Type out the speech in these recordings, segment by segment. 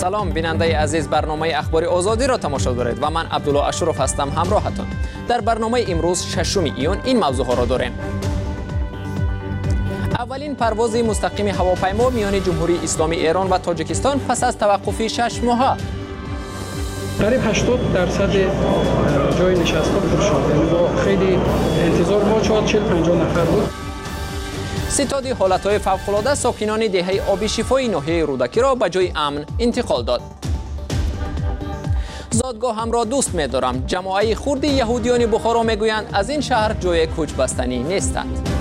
سلام بیننده عزیز، برنامه اخبار آزادی را تماشا دارید و من عبدالله اشرف هستم همراهتون. در برنامه امروز 6 ایون این موضوع ها را داریم. اولین پرواز مستقیم هواپیما میان جمهوری اسلامی ایران و تاجیکستان پس از توقف 6 ماه. قریب 80% جای نشست‌ها پر شد. یعنی با خیلی انتظار ما 40-50 نفر بود. ستاد حالتهای فوق‌العاده ساکنان دهه آبی شفای ناحیه رودکی را به جای امن انتقال داد. زادگاهم را دوست می‌دارم. جماعت خرد یهودیان بخارا میگویند از این شهر جای کوچ بستنی نیستند.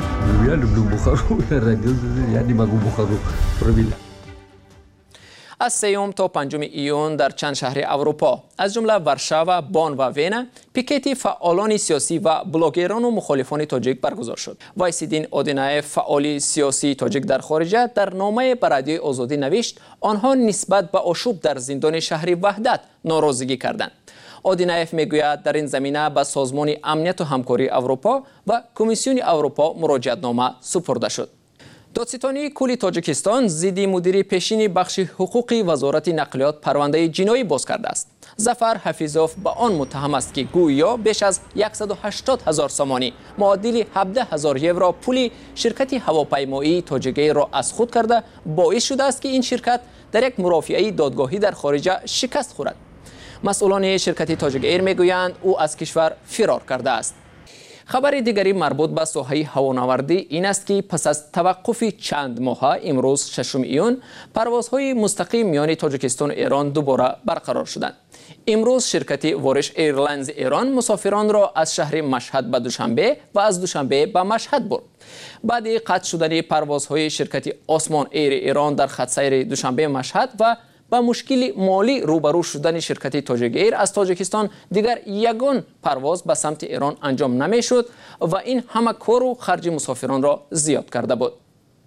از 3 تا 5 ایون در چند شهر اروپا از جمله ورشاو، بان و وین پیکتی فعالان سیاسی و بلاگران و مخالفان تاجیک برگزار شد. وایسیدین اودینایف، فعال سیاسی تاجیک در خارج، در نامه به رادیوی آزادی نوشت آنها نسبت به آشوب در زندان شهر وحدت ناراضگی کردند. اودینایف میگوید در این زمینه به سازمان امنیت و همکاری اروپا و کمیسیون اروپا مراجعتنامه سپرده شد. دادستانی کل تاجیکستان ضد مدیر پیشین بخش حقوقی وزارت نقلیات پرونده جنایی باز کرده است. ظفر حفیظوف به آن متهم است که گویا بیش از 180,000 سامانی معادل 17,000 یورو پول شرکت هواپیمایی تاجیک ایر را از خود کرده باعث شده است که این شرکت در یک مرافعه دادگاهی در خارج شکست خورد. مسئولان شرکت تاجیک ایر میگویند او از کشور فرار کرده است. خبر دیگری مربوط به ساحه هوانوردی این است که پس از توقف چند ماه امروز 6 ایون پروازهای مستقیم میان تاجیکستان و ایران دوباره برقرار شدند. امروز شرکت وارش ایرلاینز ایران مسافران را از شهر مشهد به دوشنبه و از دوشنبه به مشهد برد. بعد قطع شدن پروازهای شرکت آسمان ایر ایران در خط سیر دوشنبه مشهد و با مشکل مالی روبرو شدن شرکت تاجیک ایر از تاجیکستان دیگر یگان پرواز به سمت ایران انجام نمیشد و این همه کار و خرج مسافران را زیاد کرده بود.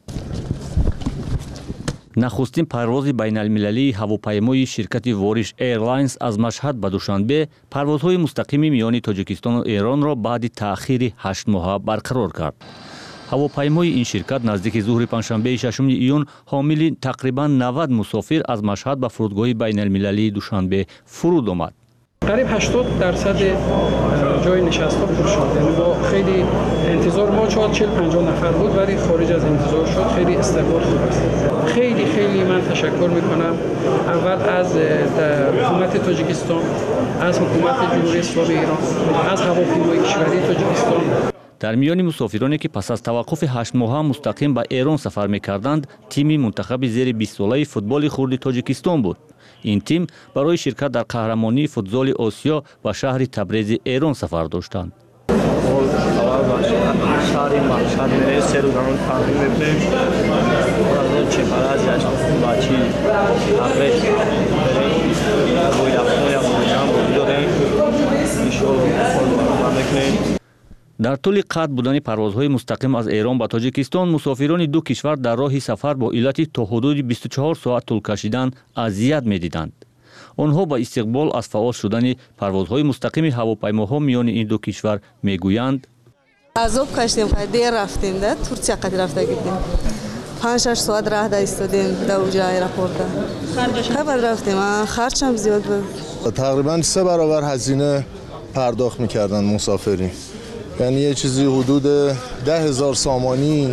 نخستین پرواز بین المللی هواپیمای شرکت وارش ایرلاینز از مشهد به دوشنبه پروازهای مستقیم میان تاجیکستان و ایران را بعد تأخیر 8 ماه برقرار کرد. هواپیمای این شرکت نزدیک ظهر پنجشنبه 6 ایون حامل تقریبا 90 مسافر از مشهد به فرودگاه بین المللی دوشنبه فرود آمد. قریب 80% جای نشست‌ها پر شد. یعنی با خیلی انتظار ما 40-50 نفر بود ولی خارج از انتظار شد. خیلی استقبال خوب است. خیلی من تشکر میکنم اول از حکومت تاجیکستان، از حکومت جمهوری اسلامی ایران، از هواپیمای کشوری تاجیکستان. در میان مسافرانی که پس از توقف 8 ماه مستقیم به ایران سفر می‌کردند، تیم منتخب زیر 20 ساله فوتبال خرد تاجیکستان بود. این تیم برای شرکت در قهرمانی فوتزال آسیا و شهر تبریز ایران سفر داشتند. در طول قطع بودن پروازهای مستقیم از ایران به تاجیکستان، مسافران دو کشور در راه سفر با علت تا حدود 24 ساعت طول کشیدن اذیت می‌دیدند. آنها با استقبال از فعال شدن پروازهای مستقیم هواپیماها میان این دو کشور میگویند: عذاب کشیدیم، دیر رفتیم، در ترکیه قد رفته گفتیم. 5-6 ساعت راه ایستادیم در اونجا ایرپورت. خبر رفتیم، خرچم زیاد بود. تقریبا 3 برابر هزینه پرداخت می‌کردند مسافرین. یعنی یه چیزی حدود 10,000 سامانی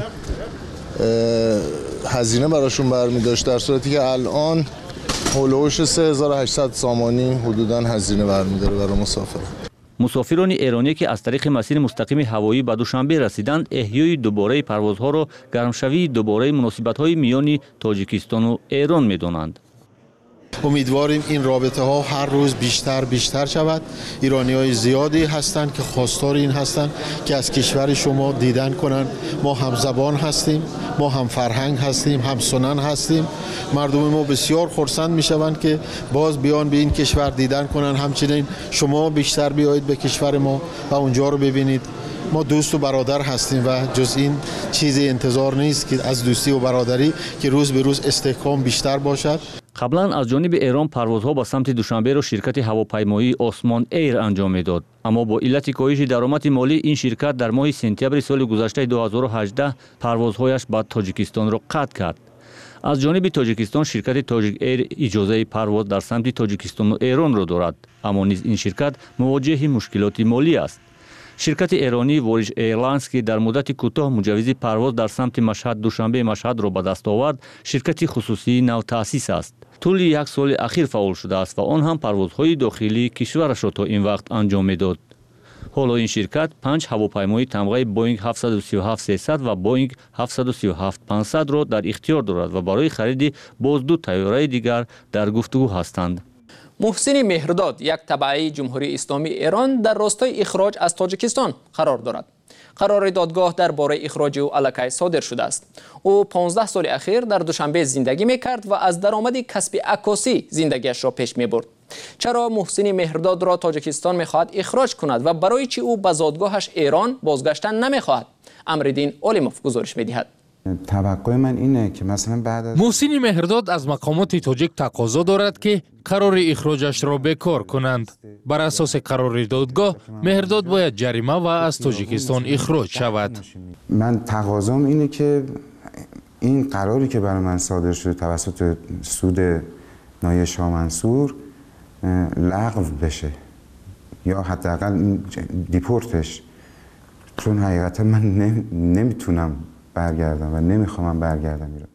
هزینه براشون برمی داشت، در صورتی که الان هولوش 3,800 سامانی حدوداً هزینه برمی داره برای مسافر. مسافران ایرانی که از طریق مسیر مستقیم هوایی به دوشنبه رسیدند، احیای دوباره پروازها را گرمشوی دوباره مناسبت‌های میان تاجیکستان و ایران می‌دانند. امیدواریم این رابطه ها هر روز بیشتر شود. ایرانی‌های زیادی هستند که خواستار این هستند که از کشور شما دیدن کنند. ما هم زبان هستیم، ما هم فرهنگ هستیم، هم سنن هستیم. مردم ما بسیار خرسند میشوند که باز بیان به این کشور دیدن کنند. همچنین شما بیشتر بیایید به کشور ما و اونجا رو ببینید. ما دوست و برادر هستیم و جز این چیزی انتظار نیست که از دوستی و برادری که روز به روز استحکام بیشتر باشد. قبلا از جانب ایران پروازها به سمت دوشنبه را شرکت هواپیمایی آسمان ایر انجام میداد، اما با علت کاهش درآمد مالی این شرکت در ماه سپتامبر سال گذشته 2018 پروازهایش به تاجیکستان را قطع کرد. از جانب تاجیکستان شرکت تاجیک ایر اجازه پرواز در سمت تاجیکستان و ایران را دارد، اما نیز این شرکت مواجه مشکلات مالی است. شرکت ایرانی وارش ایرلاینز که در مدت کوتاه مجوز پرواز در سمت مشهد دوشنبه مشهد را به دست آورد، شرکت خصوصی نو تأسیس است. طول یک سال اخیر فعال شده است و آن هم پروازهای داخلی کشورش را تا این وقت انجام میداد. حالا این شرکت 5 هواپیمای تمغه بوینگ 737-300 و بوینگ 737-500 را در اختیار دارد و برای خرید باز 2 طیاره دیگر در گفتگو هستند. محسن مهرداد، یک تبعه جمهوری اسلامی ایران، در راستای اخراج از تاجیکستان قرار دارد. قرار دادگاه درباره اخراج او الکی صادر شده است. او 15 سال اخیر در دوشنبه زندگی میکرد و از درآمد کسب عکاسی زندگیش را پیش میبرد. چرا محسن مهرداد را تاجیکستان میخواهد اخراج کند و برای چی او به زادگاهش ایران بازگشتن نمیخواهد؟ امرالدین علیموف گزارش میدهد. توقع من اینه که مثلا بعد از محسن مهرداد از مقامات تاجیک تقاضا دارد که قرار اخراجش را بکار کنند. بر اساس قرار دادگاه مهرداد باید جریمه و از تاجیکستان اخراج شود. من تقاضام اینه که این قراری که برای من صادر شده توسط سود نایب شاه منصور لغو بشه یا حداقل دیپورتش، چون حقیقتا من نمیتونم برگردم و نمیخوام برگردم ایران.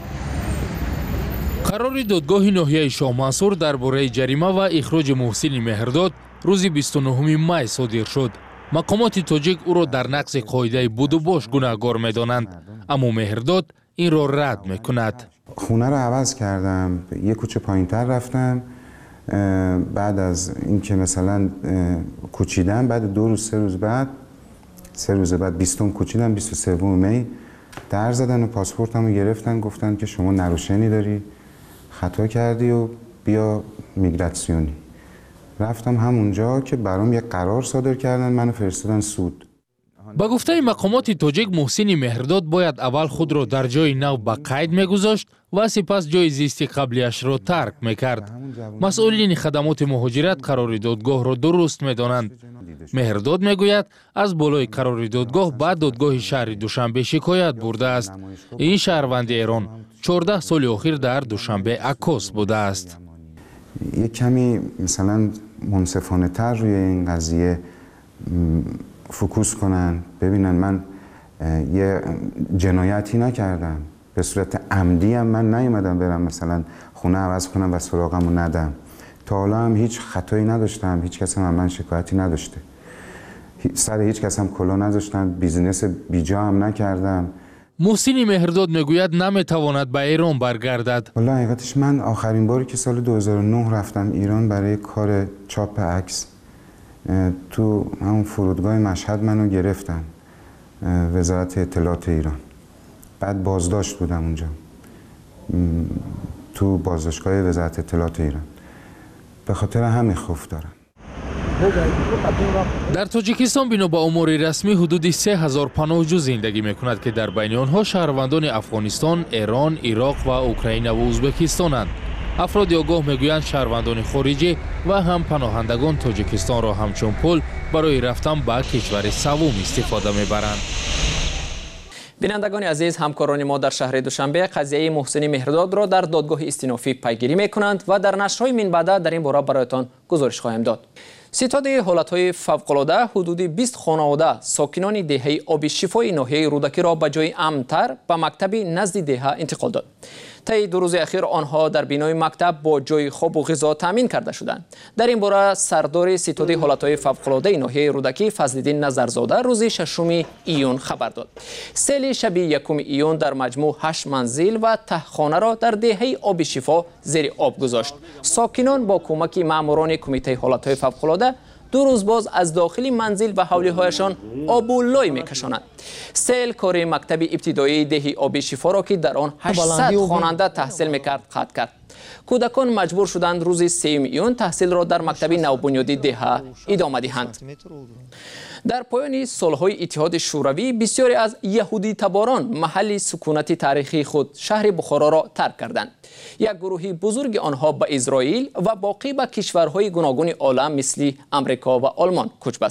قرار دادگاه ناحیه شاه منصور درباره جریمه و اخراج محسن مهرداد روز 29 می صادر شد. مقامات تاجیک او را در نقض قاعده بود و باش گناهکار می‌دانند، اما مهرداد این را رد می‌کند. خونه را عوض کردم، یک کوچه پایین‌تر رفتم. بعد از اینکه مثلا کوچیدم، بعد 2 روز 3 روز بعد 20 کوچیدم، 23 می در زدن و پاسپورتمو گرفتن، گفتن که شما نروشنی داری، خطا کردی و بیا میگراسیونی. رفتم همونجا که برام یک قرار صادر کردن، منو فرستادن سود. با گفته مقامات تاجیک محسن مهرداد باید اول خود را در جای نو به قید میگذاشت و سپس جای زیستی قبلیش را ترک میکرد. مسئولین خدمات مهاجرت قرار دادگاه را درست میدانند. مهرداد میگوید از بالای قرار دادگاه بعد دادگاه شهر دوشنبه شکایت برده است. این شهروند ایران 14 سال اخیر در دوشنبه عکاس بوده است. یک کمی مثلا منصفانه تر روی این قضیه فوکوس کنن، ببینن من یه جنایتی نکردم، به صورت عمدی هم من نیومدم برم مثلا خونه عوض کنم و سراغمو ندم. تا حالا هم هیچ خطایی نداشتم، هیچ کس هم من شکایتی نداشته، سر هیچ کس هم کلا نذاشتم، بیزینس بیجا هم نکردم. محسن مهرداد میگوید نمیتواند به ایران برگردد. والله حقیقتش من آخرین باری که سال 2009 رفتم ایران برای کار چاپ عکس، تو همون فرودگاه مشهد منو گرفتن، وزارت اطلاعات ایران. بعد بازداشت بودم اونجا تو بازداشتگاه وزارت اطلاعات ایران. به خاطر همین خوف دارم. در تاجیکستان بنا به امور رسمی حدود 3000 پناهجو زندگی میکند که در بین آنها شهروندان افغانستان، ایران، عراق و اوکراین و ازبکستانند. افراد آگاه میگویند شهروندان خارجی و هم پناهندگان تاجیکستان را همچون پل برای رفتن به کشور سوم استفاده میبرند. بینندگان عزیز، همکاران ما در شهر دوشنبه قضیه محسن مهرداد را در دادگاه استینافی پیگیری میکنند و در نشرهای من بعد در این باره برایتان گزارش خواهیم داد. ستاد حالتهای فوق‌العاده حدود 20 خانواده ساکنان دهه آب شفای ناحیه رودکی را به جای امن‌تر به مکتبی نزد دهه انتقال داد. طی 2 روز اخیر آنها در بینای مکتب با جای خواب و غذا تامین کرده شدند. در این باره سردار ستاد حالتهای فوق‌العاده ناحیه رودکی فضل‌الدین نظرزاده روز 6 ایون خبر داد. سیل شب 1 ایون در مجموع 8 منزل و تهخانه را در دهه آب شفا زیر آب گذاشت. ساکنان با کمک ماموران کمیته حالتهای فوق‌العاده 2 روز باز از داخل منزل و حولی‌هایشان آب و لای می‌کشانند. سیل کار مکتب ابتدایی دهی آب شفا را که در آن 800 خواننده تحصیل می‌کرد قطع کرد. کودکان مجبور شدند روز 3 ایون تحصیل را در مکتب نوبنیادی دهه ادامه دهند. در پایان سالهای اتحاد شوروی بسیاری از یهودی تباران محل سکونت تاریخی خود شهر بخارا را ترک کردند. یک گروه بزرگ آنها به اسرائیل و باقی به کشورهای گوناگون عالم مثل امریکا و آلمان کوچ بستند.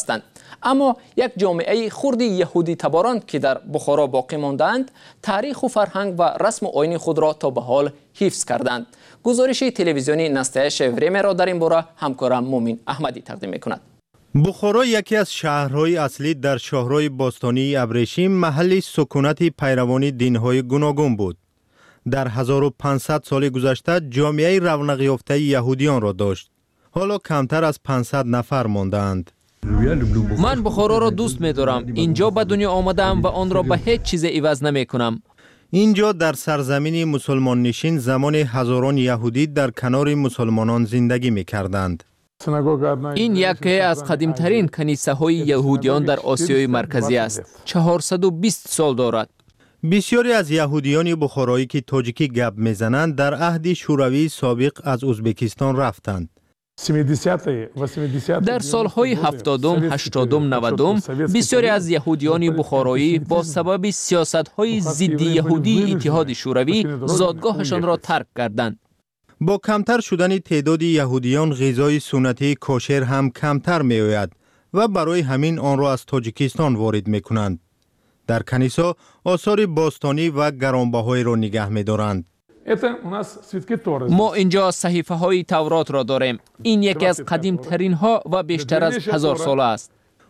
اما یک جامعه خرد یهودی تباران که در بخارا باقی ماندند تاریخ و فرهنگ و رسم و آیین خود را تا به حال حفظ کردند. گزارش تلویزیونی نستایش وریم را در این باره همکارم مومین احمدی تقدیم میکند. بخارا یکی از شهرهای اصلی در شاهرای باستانی ابریشم محل سکونت پیروان دین‌های گوناگون بود. در 1500 سال گذشته جامعه رونق یافته یهودیان را داشت. حالا کمتر از 500 نفر ماندند. من بخارا را دوست می‌دارم. اینجا به دنیا آمدم و آن را به هیچ چیز عوض نمی‌کنم. اینجا در سرزمین مسلمان نشین زمان هزاران یهودی در کنار مسلمانان زندگی می‌کردند. این یکی از قدیمترین کنیسه‌های یهودیان در آسیای مرکزی است. 420 سال دارد. بسیاری از یهودیان بخارایی که تاجیکی گپ میزنند در عهد شوروی سابق از ازبکستان رفتند. در سالهای 70 80 90 بسیاری از یهودیان بخارایی با سبب سیاست‌های ضد یهودی اتحاد شوروی زادگاهشان را ترک کردند. با کمتر شدن تعداد یهودیان غذای سنتی کوشر هم کمتر می آید و برای همین آن را از تاجیکستان وارد می کنند. در کنیسه آثار باستانی و گرانبهای را نگه می دارند. ما اینجا صحیفه های تورات را داریم. این یکی از قدیم ترین ها و بیشتر از 1000 ساله است.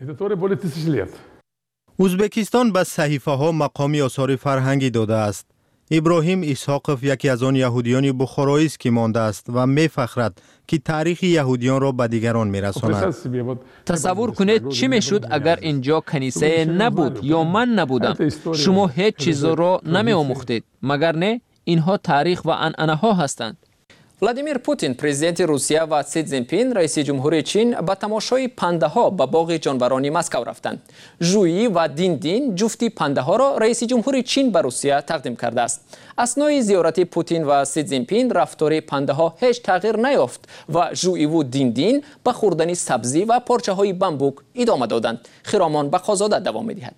ازبکستان به صحیفه ها مقامی آثار فرهنگی داده است. ابراهیم اسحاقوف یکی از آن یهودیان بخارایی است که مانده است و می‌فخرد که تاریخ یهودیان را به دیگران می‌رساند. تصور کنید چی میشد اگر اینجا کنیسه نبود یا من نبودم. شما هیچ چیز را نمی‌آموختید، مگر نه؟ اینها تاریخ و عنعنه‌ها هستند. ولادیمیر پوتین پرزیدنت روسیه و سی جینپین رئیس جمهور چین به تماشای پنده ها به باغ جانورانی مسکو رفتند. ژویی و دین جفتی پنده ها را رئیس جمهور چین به روسیه تقدیم کرده است. اثنای زیارت پوتین و سی جینپین رفتار پنده ها هیچ تغییر نیافت و ژویی و دین به خوردن سبزی و پارچه های بمبوک ادامه دادند. خرامان بخازاده دوام می‌دهد.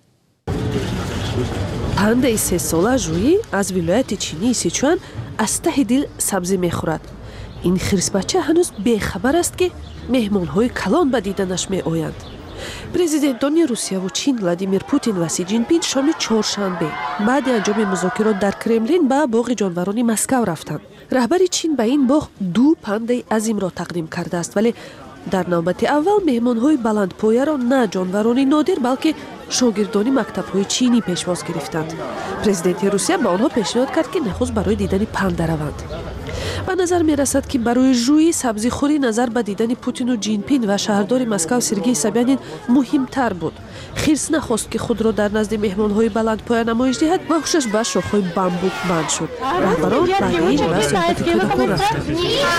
پنده 3 ساله ژویی از ولایت چینی سیچوان از ته دل سبزی میخورد. این خرس بچه هنوز بیخبر است که مهمان‌های کلان به دیدنش میآیند. پرزیدنتان روسیه و چین ولادیمیر پوتین و سی جینپین شام چهارشنبه بعد انجام مذاکرات در کرملین به باغ جانوران مسکو رفتند. رهبر چین به این باغ 2 پنده عظیم را تقدیم کرده است، ولی در نوبت اول مهمان‌های بلندپایه را نه جانوران نادر بلکه شاگردان مکتب‌های چینی پیشواز گرفتند. پرزیدنت روسیه به آنها پیشنهاد کرد که نخست برای دیدن پنده روند. به نظر می رسد که برای ژویی سبزی خوری نظر به دیدن پوتین و جینپین و شهردار مسکو سرگئی سبیانین مهمتر بود. خرس نخواست که خود را در نزد مهمان‌های بلندپایه نمایش دهد و هوشش به شاخه‌های بمبوک بند شد. رهبران بعد این به صحبت کودکان رفتند.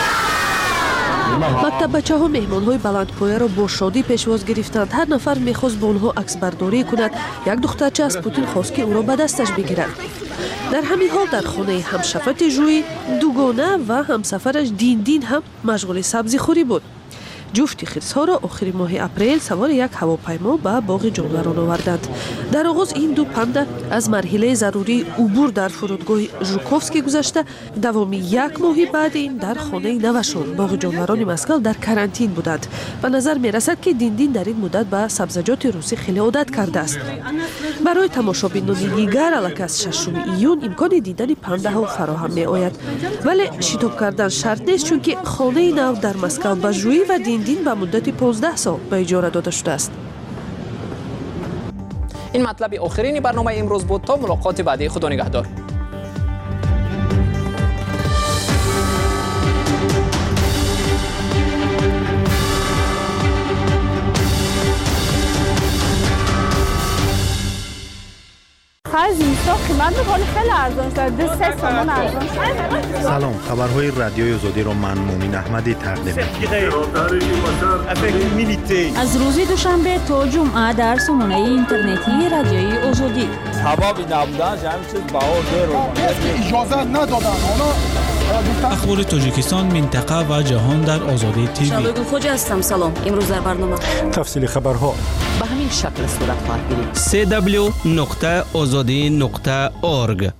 مکتب بچه ها مهمان های بلندپایه را با شادی پیشواز گرفتند. هر نفر میخواست با آنها عکس برداری کند. یک دخترچه از پوتین خواست که او را به دستش بگیرد. در همین حال در خانه همشفت ژویی دوگانه و همسفرش دین هم مشغول سبزی خوری بود. جفت خرس ها را آخر ماه اپریل سوار یک هواپیما به باغ جانوران آوردند. در آغاز این 2 پنده از مرحله ضروری عبور در فرودگاه ژوکوفسکی گذشته دوام 1 ماه بعد این در خانه نوشان باغ جانوران مسکو در کرانتین بودند. به نظر می رسد که دین در این مدت به سبزیجات روسی خیلی عادت کرده است. برای تماشابینان دیگر الک از 6 ایون امکان دیدن پنده ها فراهم می آید، ولی شتاب کردن شرط نیست، چون که خانه نو در مسکو به ژویی و دین به مدت 15 سال به اجاره داده شده است. این مطلب آخرین برنامه امروز بود. تا ملاقات بعدی، خدا نگهدار. از اینستا قیمت بکنه خیلی ارزان شده، 3 تومان ارزان شده. سلام، خبرهای رادیوی آزادی را من مومین احمدی تقدیم می‌کنم. از روز دوشنبه تا جمعه در سامانه اینترنتی رادیوی آزادی. حبابی نبودن همین چیز بهار رو اجازه ندادن. اخبار تاجیکستان، منطقه و جهان در آزادی تیوی. شادو خوجا هستم. سلام. امروز در برنامه تفصیل خبرها به همین شکل صورت خواهد گرفت. www.azadi.org.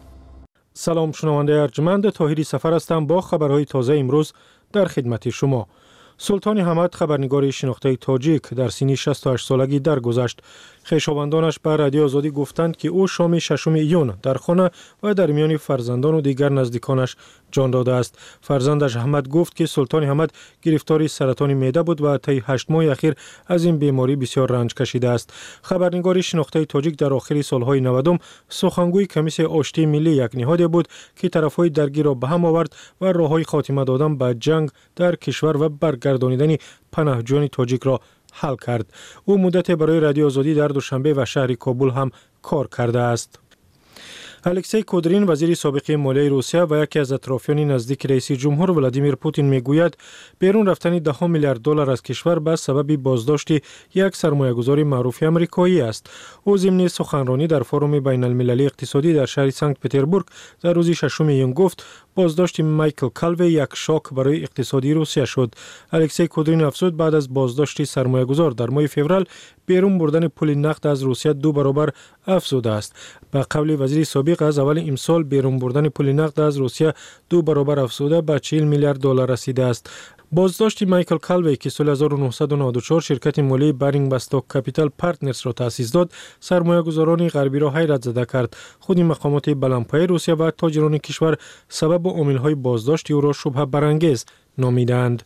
سلام، شنونده ارجمند طاهری سفر هستم با خبرهای تازه امروز در خدمت شما. سلطان حمد خبرنگار شناخته تاجیک در سن 68 سالگی درگذشت. خویشاوندانش به رادیو آزادی گفتند که او شام 6 ایون در خانه و در میان فرزندان و دیگر نزدیکانش جان داده است. فرزندش احمد گفت که سلطان حمد گرفتار سرطان معده بود و طی 8 ماه اخیر از این بیماری بسیار رنج کشیده است. خبرنگار شناخته تاجیک در آخر سالهای 90 سخنگوی کمیسیون آشتی ملی یک نهاد بود که طرفهای درگیر را به هم آورد و راههای خاتمه دادن به جنگ در کشور و برگردانیدن پناهجویان تاجیک را حل کرد. او مدت برای رادیو آزادی در دوشنبه و شهر کابل هم کار کرده است. الکسی کودرین وزیر سابق مالیه روسیه و یکی از اطرافیان نزدیک رئیس جمهور ولادیمیر پوتین میگوید بیرون رفتن 10 میلیارد دلار از کشور به سبب بازداشت یک سرمایه‌گذار معروف آمریکایی است. او ضمن سخنرانی در فروم بین المللی اقتصادی در شهر سنت پتربورگ در روز 6 ایون گفت بازداشت مایکل کالوی یک شاک برای اقتصادی روسیه شد. الکسی کودرین افزود بعد از بازداشت سرمایه‌گذار در ماه فوریه بیرون بردن پول نقد از روسیه 2 برابر افزوده است. به قول وزیر سابق از اول امسال بیرون بردن پول نقد از روسیه 2 برابر افزوده به 40 میلیارد دلار رسیده است. بازداشت مایکل کالوی که سال 1994 شرکت مالی بارینگ بستاک کپیتال پارتنرز را تأسیس داد، سرمایه‌گذاران غربی را حیرت زده کرد. خود مقامات بلندپایه روسیه و تاجران کشور سبب و عامل‌های بازداشت او را شبهه برانگیز نامیدند.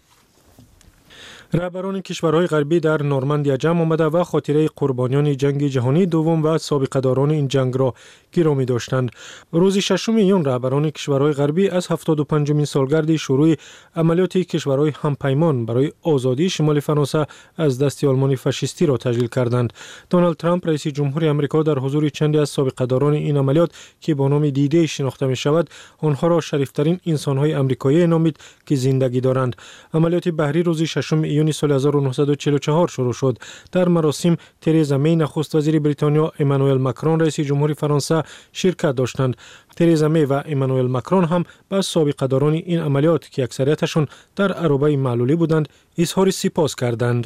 رهبران کشورهای غربی در نورماندیا جمع آمده و خاطره قربانیان جنگ جهانی دوم و سابقه‌داران این جنگ را گرامی داشتند. روز 6 ایون رهبران کشورهای غربی از 75مین سالگرد شروع عملیات کشورهای همپیمان برای آزادی شمال فرانسه از دست آلمان فاشیستی را تجلیل کردند. دونالد ترامپ رئیس جمهور آمریکا در حضور چندی از سابقه‌داران این عملیات که با نام دیده شناخته می‌شود، آنها را شریفترین انسان‌های آمریکایی نامید که زندگی دارند. عملیات بحری روز 6 ایون سال 1944 شروع شد. در مراسم تریزا می نخست وزیر بریتانیا، امانوئل ماکرون رئیس جمهور فرانسه شرکت داشتند. تریزا می و امانوئل ماکرون هم به سابقه‌داران این عملیات که اکثریتشون در عربه معلولی بودند اظهار سپاس کردند.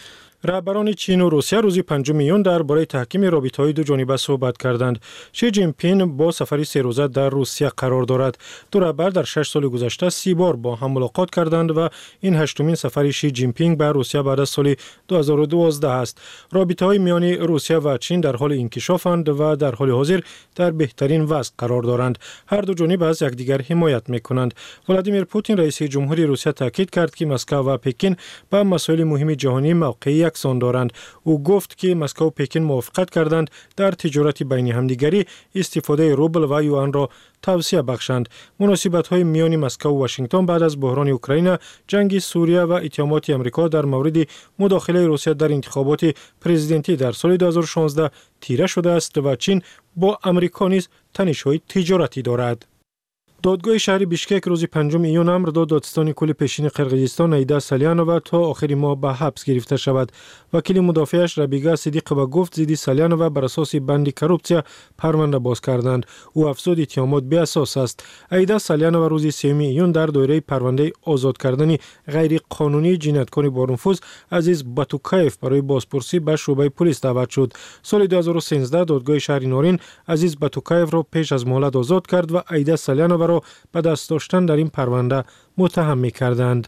رهبران چین و روسیه روز 5 ایون درباره تحکیم رابطه‌های دو جانبه صحبت کردند. شی جین پین با سفری 3 روزه در روسیه قرار دارد. دو رهبر در 6 سال گذشته 30 بار با هم ملاقات کردند و این 8مین سفر شی جین پینگ به روسیه بعد از سال 2012 است. رابطه‌های میان روسیه و چین در حال انکشافند و در حال حاضر در بهترین وضع قرار دارند. هر دو جانب از یکدیگر حمایت می‌کنند. ولادیمیر پوتین رئیس جمهوری روسیه تاکید کرد که مسکو و پکین به مسائل مهم جهانی موقعی یکسان دارند. او گفت که مسکو و پکین موافقت کردند در تجارت بین همدیگری استفاده روبل و یوان را توسعه بخشند. مناسبت‌های میان مسکو و واشنگتن بعد از بحران اوکراین، جنگ سوریه و اتهامات آمریکا در مورد مداخله روسیه در انتخابات پرزیدنتی در سال 2016 تیره شده است و چین با آمریکا نیز تنش‌های تجارتی دارد. دادگاه شهر بیشکک روز 5 ایون امر داد دادستان کل پیشین قرقیزستان ایدا سالیانووا تا آخر ماه به حبس گرفته شود. وکیل مدافعش ربیگا صدیقова گفت ضد سالیانووا بر اساس بند کورپسیا پرونده باز کردند. او افزود اتهامات بی اساس است. ایدا سالیانووا روز 3 ایون در دایره پرونده آزاد کردن غیر قانونی جنایتکار با نفوذ عزیز باتوکایف برای بازپرسی به شعبه پلیس دعوت شد. سال 2013 دادگاه شهر نورین عزیز باتوکایف را پیش از مهلت آزاد کرد و ایدا سالیانووا به دست داشتن در این پرونده متهم می‌کردند.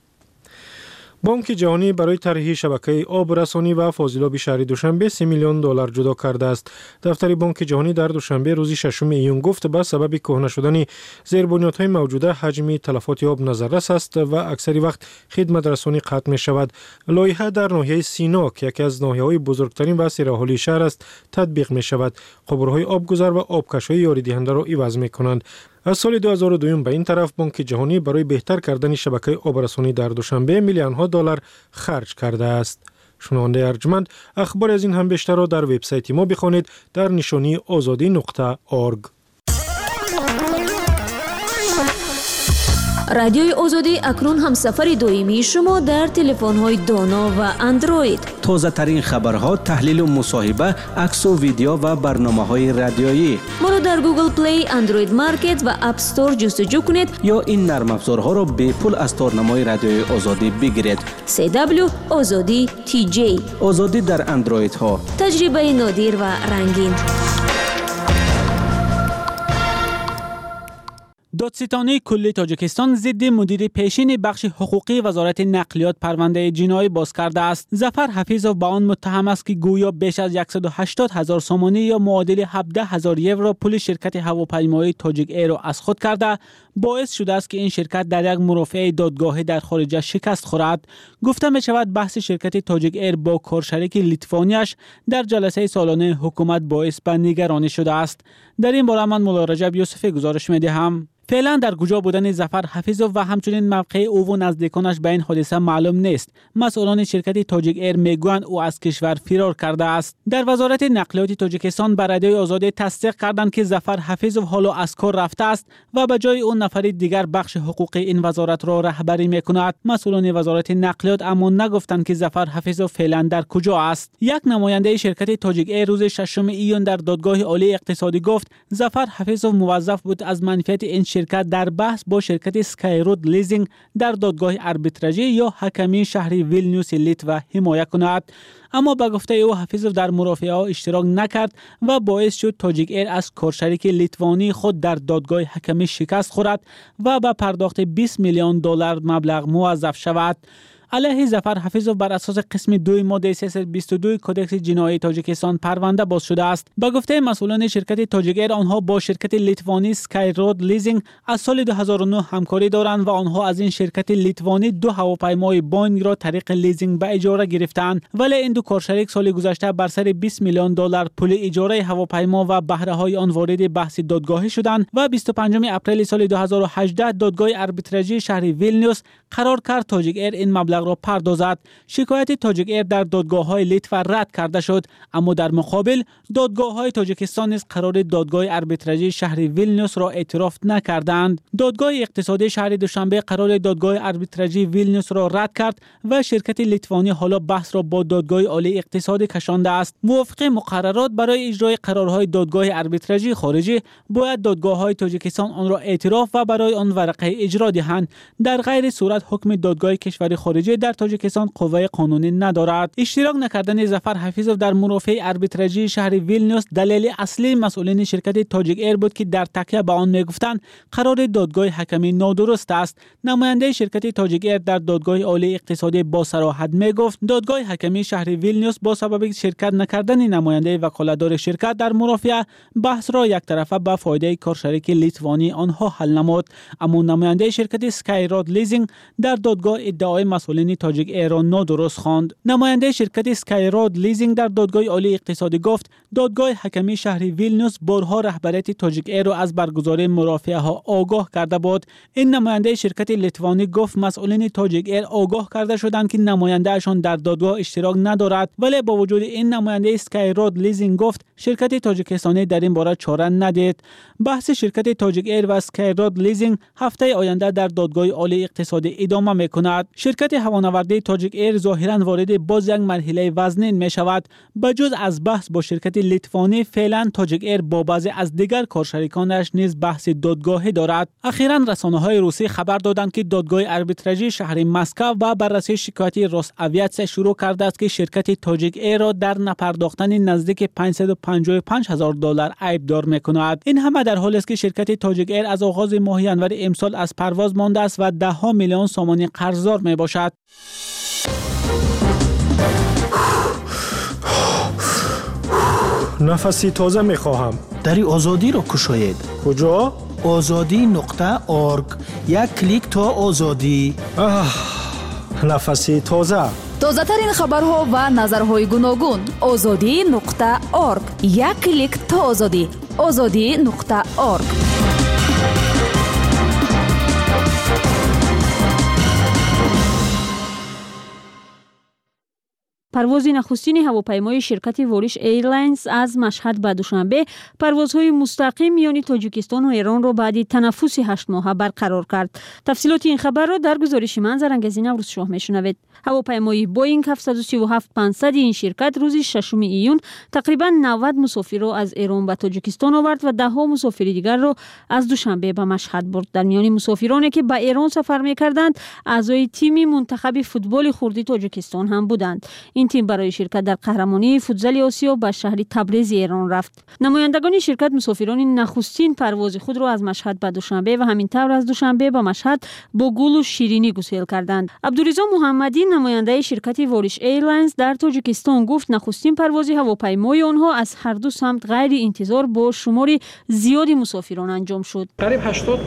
بانک جهانی برای طرح شبکه آب رسانی و فاضلاب شهر دوشنبه 3 میلیون دلار جدا کرده است. دفتر بانک جهانی در دوشنبه روز 6 ایون گفت به سبب کهنه شدن زیربنیادهای موجوده حجم تلفات آب نظررس است و اکثر وقت خدمت رسانی قطع می شود. لایحه در ناحیه سینا که یکی از ناحیه‌های بزرگترین و سیرحالی شهر است تطبیق می شود. قبرهای آبگذر و آبکش‌های یاری دهنده را عوض می کنند. از سال 2002 به این طرف بانک جهانی برای بهتر کردن شبکه آبرسانی در دوشنبه میلیون‌ها دلار خرج کرده است. شنونده ارجمند، اخبار از این هم بیشتر را در وبسایت ما بخوانید در نشانی azadi.org. رادیوی آزادی اکنون هم سفر دائمی شما در تلفن‌های دانا و اندروید. تازه ترین خبرها، تحلیل و مصاحبه، عکس و ویدیو و برنامه‌های رادیویی. ما را در گوگل پلی، اندروید مارکت و اپ استور جستجو کنید یا این نرم افزارها را به پول از تارنمای رادیوی آزادی بگیرید. CW آزادی TJ. آزادی در اندروید ها. تجربه نادر و رنگین. دادستانی کلی تاجیکستان ضد مدیر پیشین بخش حقوقی وزارت نقلیات پرونده جنایی باز کرده است. ظفر حفیظov با آن متهم است که گویا بیش از 180,000 سومانی یا معادل 17,000 یورو پول شرکت هواپیمایی تاجیک ایر را از خود کرده، باعث شده است که این شرکت در یک مرافعه دادگاهی در خارج شکست خورد. گفته می شود بحث شرکت تاجیک ایر با کارشریک لیتوانیش در جلسه سالانه حکومت باعث به نگرانی شده است. در این باره من مولا رجب یوسفی گزارش می دهم. فعلا در کجا بودن ظفر حفیظov و همچنین موقع او و نزدیکانش به این حادثه معلوم نیست. مسئولان شرکت تاجیک ایر میگویند او از کشور فرار کرده است. در وزارت نقلیات تاجیکستان بر رادیوی آزادی تصدیق کردند که ظفر حفیظov حالا از کار رفته است و به جای اون نفر دیگر بخش حقوقی این وزارت را رهبری میکند. مسئولان وزارت نقلیات اما نگفتند که ظفر حفیظov فعلا در کجا است. یک نماینده شرکت تاجیک ایر روز 6 ایون در دادگاه عالی اقتصادی گفت ظفر حفیظov موظف بود از منفعت این شرکت در بحث با شرکت سکایرود لیزینگ در دادگاه آربیتراژی یا حکمی شهری ویلنیوس لیتوا حمایت کند. اما به گفته او حفیظov در مرافعه ها اشتراک نکرد و باعث شد تاجیک ایر از کارشریک لیتوانی خود در دادگاه حکمی شکست خورد و به پرداخت 20 میلیون دلار مبلغ موظف شود. علیه ظفر حفیظov بر اساس قسم 2 ماده 322 کدکس جنایی تاجیکستان پرونده باز شده است. به گفته مسئولان شرکت تاجیک ایر آنها با شرکت لیتوانی سکایرود لیزینگ از سال 2009 همکاری دارند و آنها از این شرکت لیتوانی 2 هواپیمای بوینگ را طریق لیزینگ به اجاره گرفتند، ولی این دو کارشریک سال گذشته بر سر 20 میلیون دلار پول اجاره هواپیما و بهره های آن وارد بحث دادگاهی شدند و 25 اپریل سال 2018 دادگاه آربیتراژی شهر ویلنیوس قرار کرد تاجیک ایر این مبلغ را پردازد. شکایت تاجیک ایر در دادگاه‌های لیتوا رد کرده شد، اما در مقابل دادگاه‌های تاجیکستان نیز قرار دادگاه آربیتراژی شهر ویلنیوس را اعتراف نکردند. دادگاه اقتصادی شهر دوشنبه قرار دادگاه آربیتراژی ویلنیوس را رد کرد و شرکت لیتوانی حالا بحث را با دادگاه عالی اقتصادی کشانده است. موافق مقررات برای اجرای قرارهای دادگاه آربیتراژی خارجی باید دادگاه‌های تاجیکستان آن را اعتراف و برای آن ورقه اجرا دهند. در غیر صورت حکم دادگاه کشور خارجی در تاجیکستان قوه قانونی ندارد. اشتراک نکردن ظفر حفیظov در مرافعه آربیتراژی شهر ویلنیوس دلیل اصلی مسئولین شرکت تاجیک ایر بود که در تکیه به آن میگفتند قرار دادگاه حکمی نادرست است. نماینده شرکت تاجیک ایر در دادگاه عالی اقتصادی با صراحت میگفت دادگاه حکمی شهر ویلنیوس با سبب شرکت نکردن نماینده وکالتدار شرکت در مرافعه بحث را یک طرفه به فایده کارشریک لیتوانی آنها حل نمود. اما نماینده شرکت سکایرود لیزینگ در دادگاه ادعای مسئولین تاجیک ایر را نادرست خواند. نماینده شرکت سکایرود لیزینگ در دادگاه عالی اقتصادی گفت دادگاه حکمی شهر ویلنیوس بارها رهبریت تاجیک ایر را از برگزاری مرافعه ها آگاه کرده بود. این نماینده شرکت لیتوانی گفت مسئولین تاجیک ایر آگاه کرده شدند که نماینده اشان در دادگاه اشتراک ندارد، ولی با وجود این نماینده سکایرود لیزینگ گفت شرکت تاجیکستانی در این باره چاره ندید. بحث شرکت تاجیک ایر و سکایرود لیزینگ هفته آینده در دادگاه عالی اقتصادی ادامه میکند. شرکت هوانوردی تاجیک ایر ظاهرا وارد باز یک مرحله وزنین می شود. بجز از بحث با شرکت لیتوانی فعلا تاجیک ایر با بعضی از دیگر کارشریکانش نیز بحث دادگاهی دارد. اخیراً رسانه‌های روسی خبر دادند که دادگاه آربیتراژی شهر مسکو با بررسی شکایتی روس اویاتسیا شروع کرده است که شرکت تاجیک ایر را در نپرداختن نزدیک 555,000 دلار عیبدار می‌کند. این همه در حالی است که شرکت تاجیک ایر از آغاز ماه ژانویه امسال از پرواز مانده است و 10 میلیون سومانی قرضدار میباشد. نفسی تازه میخواهم. دری آزادی را کشاید. کجا؟ azadi.org. یک کلیک تا آزادی. نفسی تازه. تازه ترین خبرها و نظرهای گوناگون. azadi.org. یک کلیک تا آزادی. azadi.org. پرواز نخستین هواپیمای شرکت ووریش ایرلاینز از مشهد به دوشنبه پروازهای مستقیم میان تاجیکستان و ایران را بعد تنفس 8 ماهه برقرار کرد. تفصیلات این خبر را در گزارش من زرنگزی نوروز شاه میشنوید. هواپیمای بوینگ 737-500 این شرکت روز 6 ایون تقریبا 90 مسافر را از ایران به تاجیکستان آورد و 10 مسافر دیگر را از دوشنبه به مشهد برد. در میان مسافرانی که به ایران سفر میکردند اعضای تیم منتخب فوتبال خردی تاجیکستان هم بودند. این این تیم برای شرکت در قهرمانی فوتزال آسیا به شهر تبریز ایران رفت. نمایندگان شرکت مسافران نخستین پرواز خود را از مشهد به دوشنبه و همین طور از دوشنبه به مشهد با گل و شیرینی گسیل کردند. عبدالرضا محمدی نماینده شرکت واریش ایرلاینز در تاجیکستان گفت نخستین پرواز هواپیمای آنها از هر دو سمت غیر انتظار با شمار زیادی مسافران انجام شد. قریب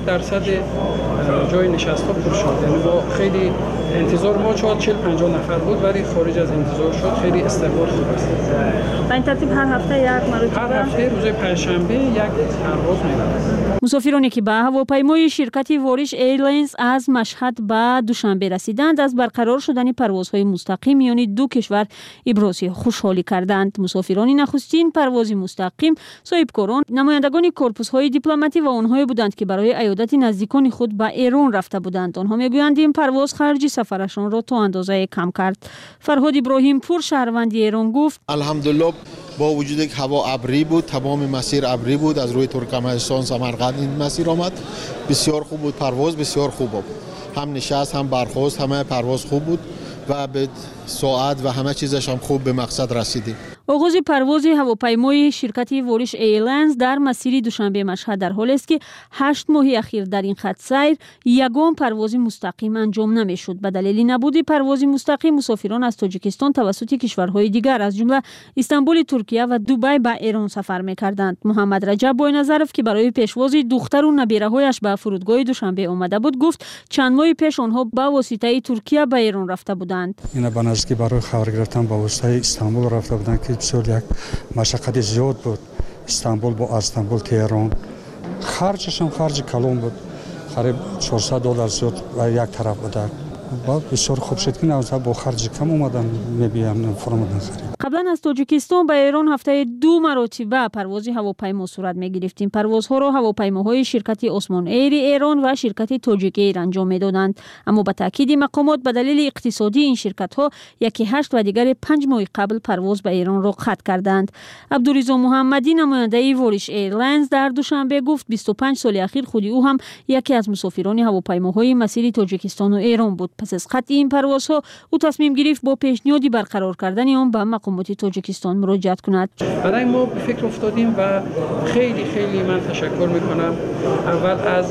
80% جای نشست‌ها پر شد. یعنی با خیلی انتظار ما 40-50 نفر بود ولی خارج از انتظار شد. خیلی استقبال خوب است. به این ترتیب هر هفته یک مرتبه هر هفته روز پنجشنبه یک پرواز می‌رود. مسافرانی که به هواپیمای شرکت واریش ایرلاینز از مشهد به دوشنبه رسیدند از برقرار شدن پروازهای مستقیم میان دو کشور ابراز خوشحالی کردند. مسافران نخستین پرواز مستقیم صاحبکاران نمایندگان کورپوس‌های دیپلماتی و آنهایی بودند که برای عیادت نزدیکان خود به ایران رفته بودند. آنها میگویند این پرواز خرج سفرشان را تا اندازه کم کرد. فرهاد ابراهیم پور شهروند ایران گفت الحمدلله با وجود که هوا ابری بود تمام مسیر ابری بود از روی ترکمنستان سمرقند این مسیر آمد بسیار خوب بود پرواز بسیار خوب بود هم نشست هم برخاست همه پرواز خوب بود و به ساعت و همه چیزش هم خوب به مقصد رسیدیم. آغاز پرواز هواپیمای شرکت واریش ایرلاینز در مسیر دوشنبه مشهد در حالی است که 8 ماه اخیر در این خط سیر یگان پرواز مستقیم انجام نمیشد. به دلیل نبود پرواز مستقیم مسافران از تاجیکستان توسط کشورهای دیگر از جمله استانبول ترکیه و دبی به ایران سفر می‌کردند. محمد رجب بوینظرف که برای پیشواز دختر و نبیره‌هایش به فرودگاه دوشنبه آمده بود گفت چند ماه پیش آنها به واسطه ترکیه به ایران رفته بودند. اینا به نزدیکی برای خبر گرفتن به واسطه استانبول رفته بودند که بسیار یک مشقت زیاد بود. استانبول با استانبول تهران خرجش هم خرج کلان بود. قریب $400 شد و یک طرف بود. بسیار خوب شد که نوزا با خرج کم اومدن میبینم فرمودن خرید. قبلا از تاجیکستان به ایران هفته 2 مرتبه پرواز هواپیما صورت می‌گرفتیم. پروازها را هواپیماهای شرکت عثمان ایر ایران و شرکت تاجیک ایر انجام میدادند. اما به تاکید مقامات به دلیل اقتصادی این شرکت‌ها 1.8 و دیگر 5 ماه قبل پرواز به ایران را قطع کردند. عبدالرضا محمدی نماینده واریش ایرلاینز در دوشنبه گفت 25 سال اخیر خودی او هم یکی از مسافران هواپیماهای مسیر تاجیکستان و ایران بود. پس از قطع این پروازها او تصمیم گرفت با پیشنهادی برقرار کردن آن به مقامات تاجیکستان مراجعت کند. برای ما به فکر افتادیم و خیلی من تشکر میکنم اول از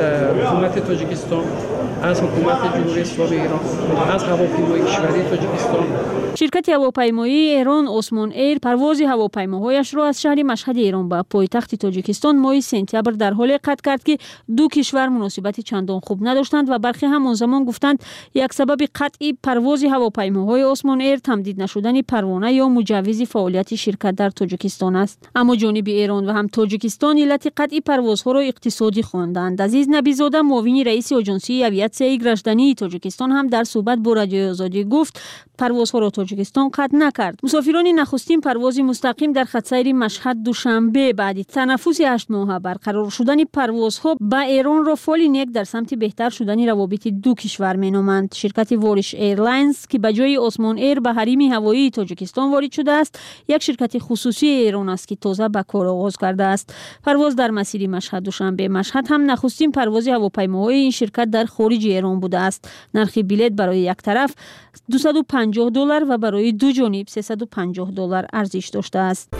حکومت تاجیکستان، از حکومت جمهوری اسلامی ایران، از هواپیمای کشوری تاجیکستان. شرکت هواپیمایی ایران عثمان ایر پرواز هواپیماهایش را از شهر مشهد ایران به پایتخت تاجیکستان ماه سپتامبر در حال قطع کرد که دو کشور مناسبت چندان خوب نداشتند و برخی هم زمان گفتند یک سبب قطعی پرواز هواپیماهای عثمان ایر تمدید نشدن پروانه یا مجوز فعالیت شرکت در تاجیکستان است. اما جانب ایران و هم تاجیکستان علت قطعی پروازها را اقتصادی خواندند. عزیز نبیزاده معاون رئیس آژانسی اویاسیای گردشدنی تاجیکستان هم در صحبت با رادیوی آزادی گفت پروازها را تاجیکستان قطع نکرد. مسافران نخستین پرواز مستقیم در خط سیر مشهد دوشنبه بعد تنفس 8 ماه برقرار شدن پروازها به ایران را فعال نیک در سمت بهتر شدن روابط دو کشور مینامند. شرکت واریش ایرلاینز که به جای عثمان ایر به حریم هوایی تاجیکستان وارد شده است یک شرکت خصوصی ایران است که تازه به کار آغاز کرده است. پرواز در مسیر مشهد دوشنبه مشهد هم نخستین پرواز هواپیماهای این شرکت در خارج ایران بوده است. نرخ بلیط برای یک طرف $250 و برای دو جانب $350 ارزش داشته است.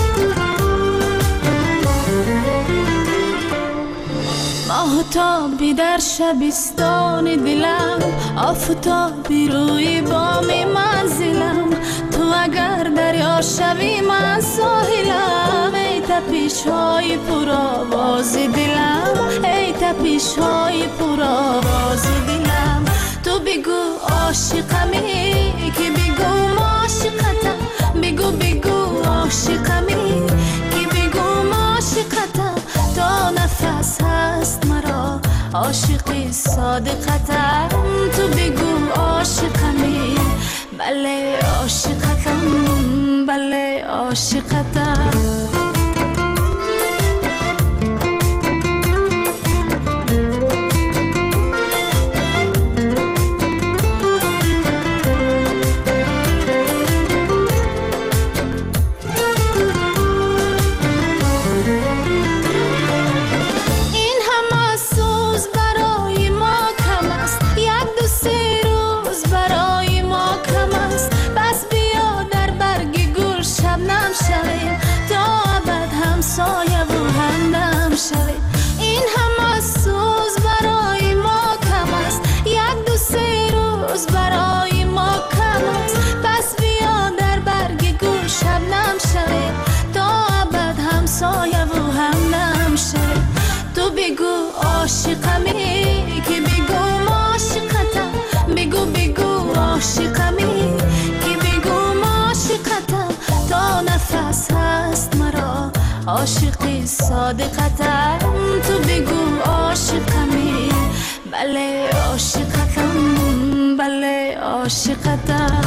ماهتابی در شبستان دلم، آفتابی روی بام منزلم، تو اگر دریا شوی من ساحلم. ای تپش‌های پرآواز دلم، ای تپش‌های پرآواز دلم، تو بگو عاشقمی که بگو عاشقتم، بگو عاشقمی که بگو عاشقتم، تا نفس هست مرا عاشقی صادقتم، تو بگو عاشقمی، بله عاشقتم، بله عاشقتم. بس بیا عاشقی صادقتم تو بگو عاشقمی بله عاشقتم بله عاشقتم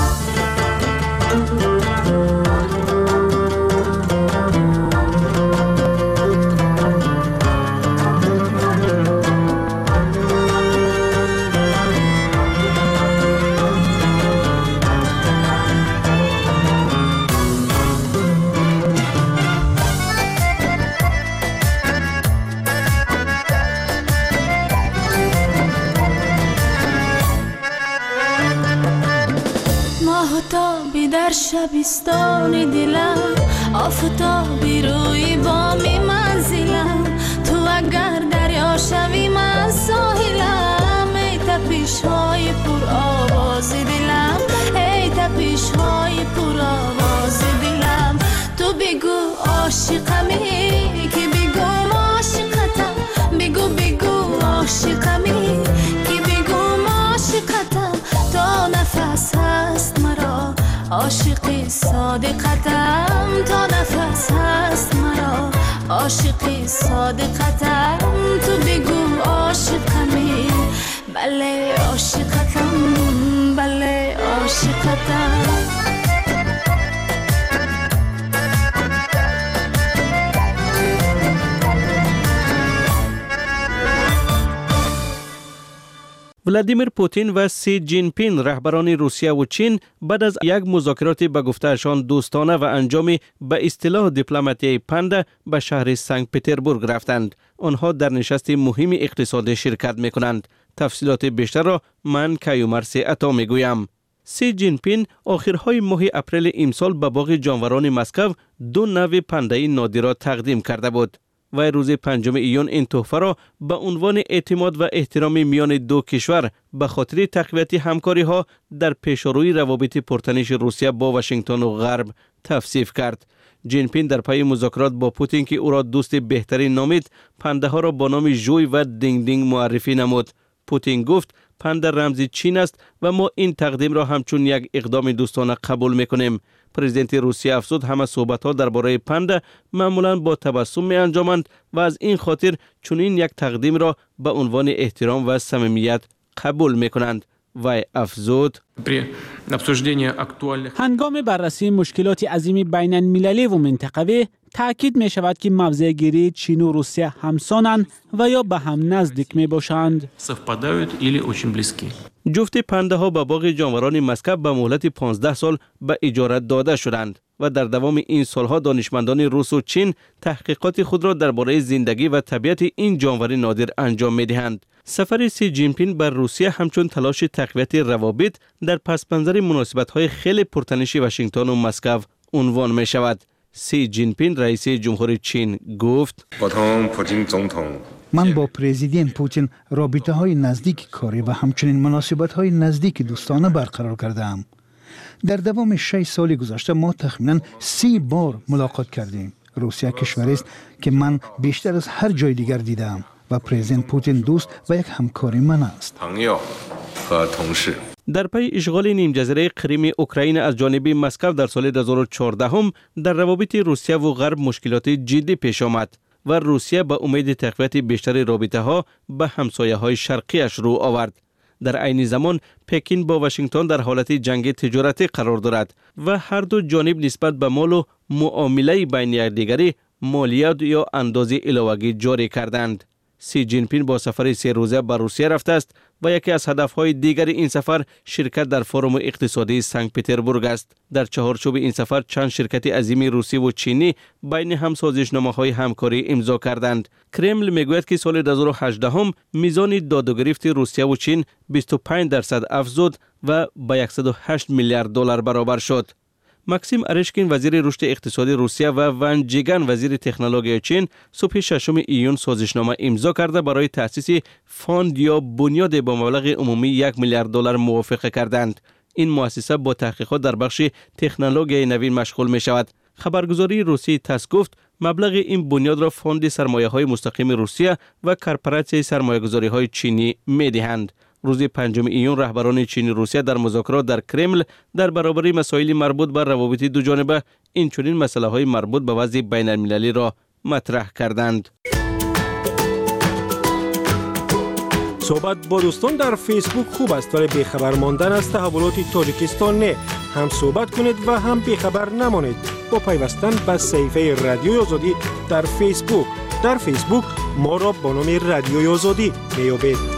آفتابی در شبستان دلم آفتابی روی بامی منزلم تو اگر دریا شوی من ساحلم ای تپش های پر آواز دلم ای تپش های پر آواز دلم تو بگو عاشقمی که بگم عاشقتم بگو عاشقمی که بگم عاشقتم تا نفس هست مرا عاشقی صادقتم تا نفس هست مرا عاشقی صادقتم تو بگو عاشقمی بله عاشقتم بله عاشقتم ولادیمیر پوتین و سی جین پین رهبران روسیه و چین بعد از یک مذاکرات به گفتهشان دوستانه و انجام به اصطلاح دیپلماتی پنده به شهر سنت پتربورگ رفتند. آنها در نشست مهم اقتصادی شرکت میکنند. تفصیلات بیشتر را من کیومرث عطا میگویم. سی جین پین آخرهای ماه اپریل امسال به باغ جانوران مسکو 2 نوع پنده نادر را تقدیم کرده بود. و روز 5 ایون این تحفه را به عنوان اعتماد و احترام میان دو کشور به خاطر تقویت همکاری ها در پیشروی روابط پرتنش روسیه با واشنگتن و غرب توصیف کرد. جین پین در پی مذاکرات با پوتین که او را دوست بهتری نامید، پنده ها را با نام جوی و دینگ دینگ معرفی نمود. پوتین گفت پنده رمز چین است و ما این تقدیم را همچون یک اقدام دوستانه قبول میکنیم. پرزیدنت روسیه افزود همه صحبت ها درباره پنده معمولا با تبسم می انجامند و از این خاطر چنین یک تقدیم را به عنوان احترام و صمیمیت قبول می کنند. و افزود هنگام بررسی مشکلات عظیم بین المللی و منطقوی تاکید می شود که موضع گیری چین و روسیه همسانند و یا به هم نزدیک می باشند. جفت پنده ها به باغ جانوران مسکو به مهلت 15 سال به اجاره داده شدند و در دوام این سالها دانشمندان روس و چین تحقیقات خود را درباره زندگی و طبیعت این جانور نادر انجام می دهند. سفر سی جین پین بر روسیه همچون تلاش تقویت روابط در پس‌منظر مناسبت‌های خیلی پرتنش واشنگتن و مسکو عنوان می شود. سی جین پین رئیس جمهوری چین گفت من با پرزیدنت پوتین رابطه‌های نزدیک کاری و همچنین مناسبت‌های نزدیک دوستانه برقرار کردم. در دوام 6 سال گذشته ما تخمیناً 30 بار ملاقات کردیم. روسیه کشوری است که من بیشتر از هر جای دیگر دیدم و پرزیدنت پوتین دوست و یک همکار من است. در پی اشغال نیم جزیره کریم اوکراین از جانب مسکو در سال 2014 هم در روابط روسیه و غرب مشکلات جدی پیش آمد و روسیه به امید تقویت بیشتر رابطه ها به همسایه های شرقیش رو آورد. در عین زمان پکین با واشنگتن در حالت جنگ تجارتی قرار دارد و هر دو جانب نسبت به مال و معامله بین یکدیگری مالیات یا اندازه علاوه‌ای جاری کردند. سی جین پین با سفر 3 روزه به روسیه رفته است و یکی از هدفهای دیگر این سفر شرکت در فروم اقتصادی سنت پتربورگ است. در چهارچوب این سفر چند شرکت عظیم روسی و چینی بین هم سازشنامه‌های همکاری امضا کردند. کرمل میگوید که سال 2018 هم میزان دادگرفت روسیه و چین 25% افزود و به 108 میلیارد دلار برابر شد. ماکسیم ارشکین وزیر رشد اقتصادی روسیه و ون جیگان وزیر تکنولوژی چین صبح 6 ایون سازشنامه امضا کرده برای تأسیس فاند یا بنیاد با مبلغ عمومی 1 میلیارد دلار موافقه کردند. این مؤسسه با تحقیقات در بخش تکنولوژی نوین مشغول می شود. خبرگزاری روسی تاس گفت مبلغ این بنیاد را فاند سرمایه‌های مستقیم روسیه و کارپوراسیون سرمایه‌گذاری‌های چینی می دهند. روز 5 ایون رهبران چین و روسیه در مذاکرات در کرمل در برابر مسائل مربوط به روابط دو جانبه این چنین مسائل مربوط به وضع بین المللی را مطرح کردند. صحبت با دوستان در فیسبوک خوب است ولی بیخبر ماندن از تحولات تاجیکستان نه. هم صحبت کنید و هم بیخبر نمانید با پیوستن به صفحه رادیوی آزادی در فیسبوک. در فیسبوک ما را با نام رادیوی آزادی میابید.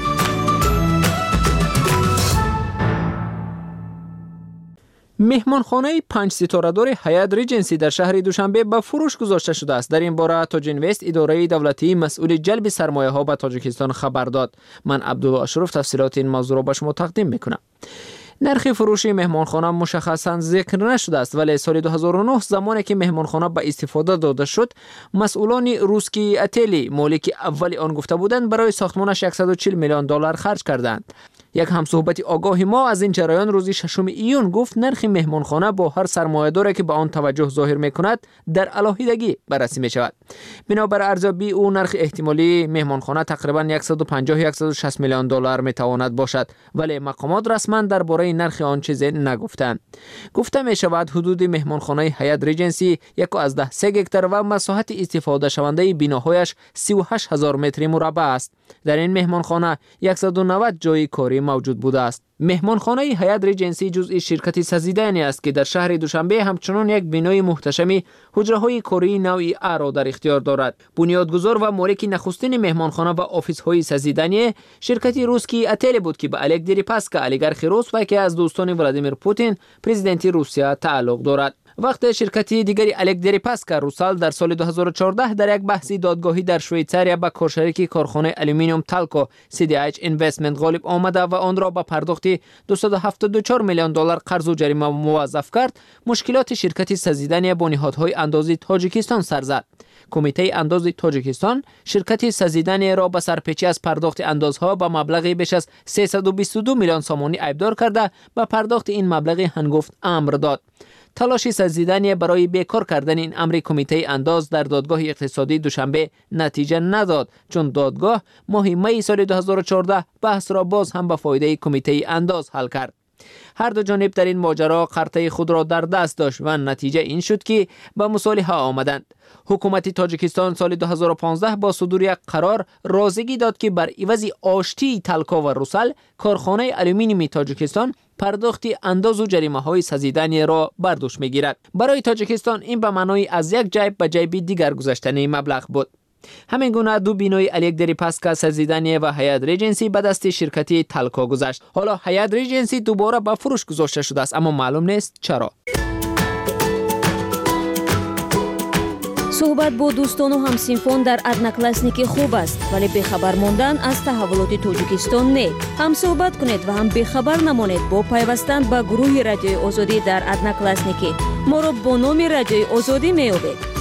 مهمانخانه 5 ستاره دار هیات ریجنسی در شهر دوشنبه به فروش گذاشته شده است. در این باره تاج اینوست اداره دولتی مسئول جلب سرمایه ها به تاجیکستان خبر داد. من عبدالله اشرف تفصیلات این موضوع را به شما تقدیم میکنم. نرخ فروش مهمانخانه مشخصاً ذکر نشده است ولی سال 2009 زمانی که مهمانخانه به استفاده داده شد مسئولان روسکی اتلی مالک اول آن گفته بودند برای ساختمانش 140 میلیون دلار خرج کردند. یک همصحبت آگاه ما از این جریان روز 6 ایون گفت نرخ مهمانخانه با هر سرمایه‌داری که به آن توجه ظاهر می‌کند در علاهیدگی بررسی می‌شود. بنابر ارزیابی او نرخ احتمالی مهمانخانه تقریباً 150-160 میلیون دلار می‌تواند باشد ولی مقامات رسما درباره نرخ آن چیزی نگفتند. گفته می‌شود حدود مهمانخانه هیات ریجنسی 1.3 هکتار و مساحت استفاده شونده بیناهایش 38000 متر مربع است. در این مهمانخانه 190 جای کاری موجود بوده است. مهمانخانه هیات ریجنسی جزء شرکت سزیدانی است که در شهر دوشنبه همچنان یک بینای محتشمی حجره‌های کاری نوعی ا را در اختیار دارد. بنیادگذار و مالک نخستین مهمانخانه و آفیس‌های سزیدانی شرکت روسکی اتل بود که به الک دریپاسکا اولیگارخ روس و که از دوستان ولادیمیر پوتین پرزیدنت روسیه تعلق دارد. وقت شرکتی دیگری الک دریپاسکا روسال در سال 2014 در یک بحث دادگاهی در شویتزاریا با کارشریک کارخانه آلومینیوم تالکو CDH اینوستمنت غالب آمده و آن را با پرداخت 274 میلیون دلار قرض و جریمه موظف کرد، مشکلات شرکت سزیدنی با نهادهای اندازی تاجیکستان سر زد. کمیته انداز تاجیکستان شرکت سزیدنی را به سرپیچی از پرداخت اندازها با مبلغی بیش از 322 میلیون سامانی ایبدار کرده و پرداخت این مبلغ هنگفت امر داد. تلاش سزیدنی برای بیکار کردن این امر کمیته انداز در دادگاه اقتصادی دوشنبه نتیجه نداد چون دادگاه ماه می سال 2014 بحث را باز هم به فایده کمیته انداز حل کرد. هر دو جانب در این ماجرا قرطه خود را در دست داشت و نتیجه این شد که به مصالحه آمدند. حکومت تاجیکستان سال 2015 با صدور یک قرار راضیگی داد که بر عوض آشتی تالکو و روسال کارخانه آلومینیوم تاجیکستان پرداخت انداز و جریمه های سزیدنی را بر دوش میگیرد. برای تاجیکستان این به معنای از یک جیب به جیب دیگر گذاشتن مبلغ بود. همین گونه دو بینای الک دریپاسکا سزیدنی و هیات ریجنسی به دست شرکتی تالکو گذشت. حالا هیات ریجنسی دوباره به فروش گذاشته شده است اما معلوم نیست چرا. صحبت با دوستان و همسینفون در ادناکلاسنیکی خوب است ولی بیخبر ماندن از تحولات تاجیکستان نه. هم صحبت کنید و هم بیخبر نمانید با پیوستن به گروه رادیوی آزادی در ادناکلاسنیکی. ما را با نام رادیوی آزادی میابید.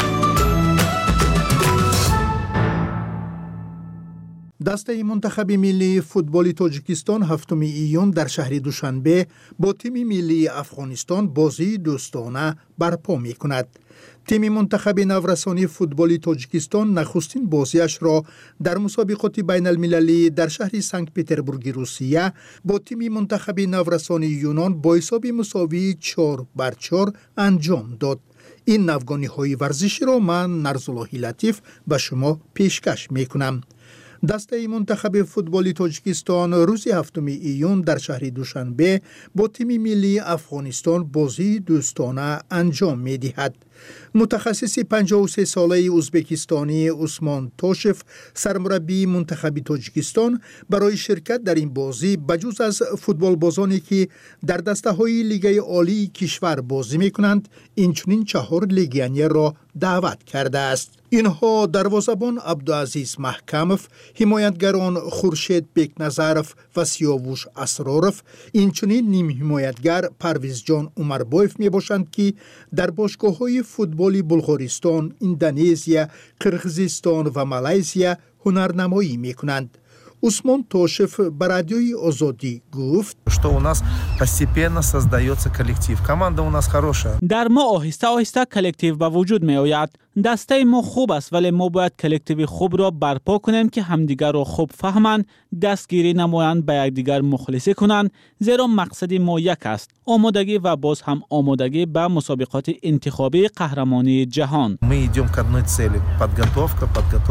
دسته منتخب ملی فوتبال تاجیکستان 7 ایون در شهر دوشنبه با تیم ملی افغانستان بازی دوستانه برپا می کند. تیم منتخب نورسانی فوتبال تاجیکستان نخستین بازیش را در مسابقات بین المللی در شهر سنت پترزبورگ روسیه با تیم منتخب نورسانی یونان با حساب مساوی 4-4 انجام داد. این نوگانی های ورزشی را من نرزالله لطیف به شما پیشکش می کنم. دسته منتخب فوتبال تاجیکستان روز 7 ایون در شهر دوشنبه با تیم ملی افغانستان بازی دوستانه انجام می دهد. متخصص 53 ساله ازبکستانی عثمان توشف سرمربی منتخب تاجیکستان برای شرکت در این بازی بجز از فوتبال بازانی که در دسته های لیگ عالی کشور بازی می کنند اینچنین 4 لیگیونر را دعوت کرده است. اینها دروازه‌بان عبدالعزیز محکمов، حمایتگران خورشید بیکنظرov و سیاوش اسرارov، اینچنین نیم حمایتگر پرویز جان عمربایف می باشند که در باشگاه‌های فوتبال بلغارستان، اندونزیا، قرقیزستان و مالزیا هنرنمایی می کنند. عثمان توشف به رادیوی آزادی گفت что у нас постепенно создается коллектив. Команда у нас хорошая. در ما آهسته آهسته کلکتیو به وجود می آید. دسته ما خوب است ولی ما باید کلکتیو خوب را برپا کنیم که همدیگر را خوب فهمند، دستگیری نمایند، به یکدیگر مخلصی کنند، زیرا مقصد ما یک است: آمادگی و باز هم آمادگی به مسابقات انتخابی قهرمانی جهان. Мы идем к одной цели: подготовка.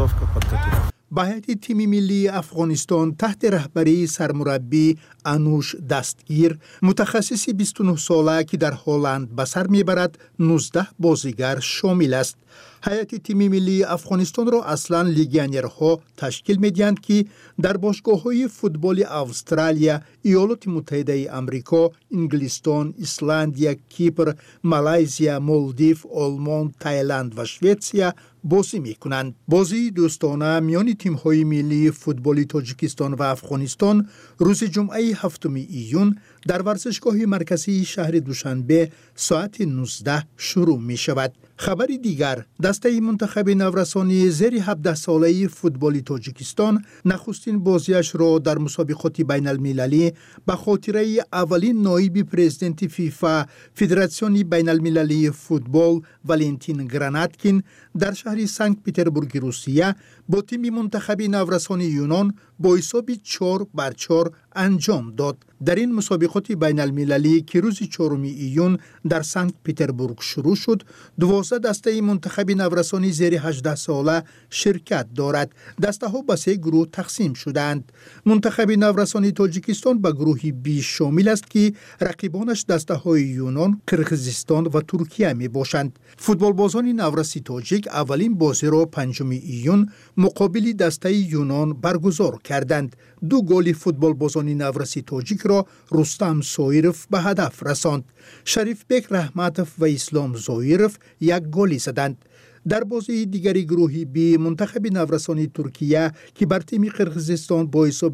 به هیئت تیم ملی افغانستان تحت رهبری سرمربی انوش دستگیر، متخصص 29 ساله که در هلند به سر میبرد، 19 بازیگر شامل است. هیئت تیم ملی افغانستان را اصلا لیگیونرها تشکیل میدهند که در باشگاه‌های فوتبال استرالیا، ایالات متحده آمریکا، انگلستان، ایسلندیا، کیپر، مالایزیا، مالدیو، آلمان، تایلند و شویتسیا بازی میکنند. بازی دوستانه میان تیم‌های ملی فوتبال تاجیکستان و افغانستان روز جمعه 7 ایون در ورزشگاه مرکزی شهر دوشنبه ساعت 19 شروع می شود. خبری دیگر، دسته منتخب نورسانی زیر 17 ساله فوتبال تاجیکستان نخستین بازیش را در مسابقات بین المللی به خاطره اولین نایب پرزیدنت فیفا فدراسیون بین المللی فوتبال والنتین گراناتکین در شهر سنت پترزبورگ روسیه با تیم منتخب نورسانی یونان با حساب 4-4 انجام داد. در این مسابقات بین المللی که روز 4 ایون در سنت پترزبورگ شروع شد، 12 دسته منتخب نورسانی زیر 18 ساله شرکت دارد. دسته ها به 3 گروه تقسیم شدند. منتخب نورسانی تاجیکستان به گروه بی شامل است که رقیبانش دسته های یونان، قرقیزستان و ترکیه می باشند. فوتبال بازان نورسی تاجیک اولین بازی را 5 ایون مقابل دسته یونان برگزار کردند. 2 گل فوتبال بازان نورسی تاجیک را رستم زویرف به هدف رساند. شریف بک رحمتوف و اسلام زویرف 1 گل زدند. در بازی دیگری گروهی بی، منتخب نورسانی ترکیه که بر تیم قرقیزستان با حساب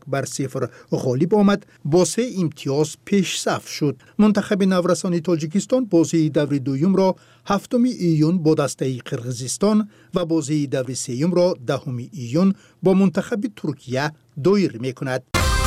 1-0 غالب آمد، با 3 امتیاز پیش صف شد. منتخب نورسانی تاجیکستان بازی دور دوم را 7 ایون با دسته قرقیزستان و بازی دور سوم را 10 ایون با منتخب ترکیه دایر می‌کند.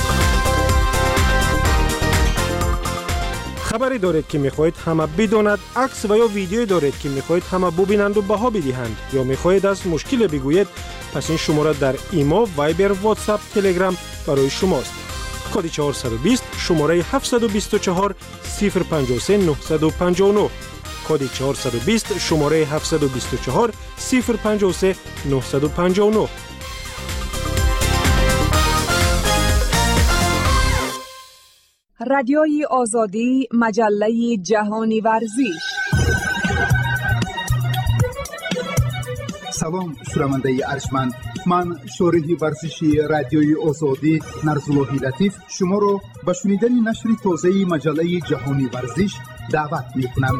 خبری دارید که میخواهید همه بداند، عکس و یا ویدیویی دارید که میخواهید همه ببینند و بها بدهند، یا میخواهید از مشکل بگویید، پس این شماره در ایما، وایبر، واتساپ، تلگرام برای شماست. کد 420 شماره 724 053 959. کد 420 شماره 724 053 959. رادیوی آزادی، مجله جهانی ورزش. سلام شنونده ارجمند، من شارح ورزشی رادیوی آزادی نرزالله لطیف شما را به شنیدن نشر تازه مجله جهانی ورزش دعوت می‌کنم.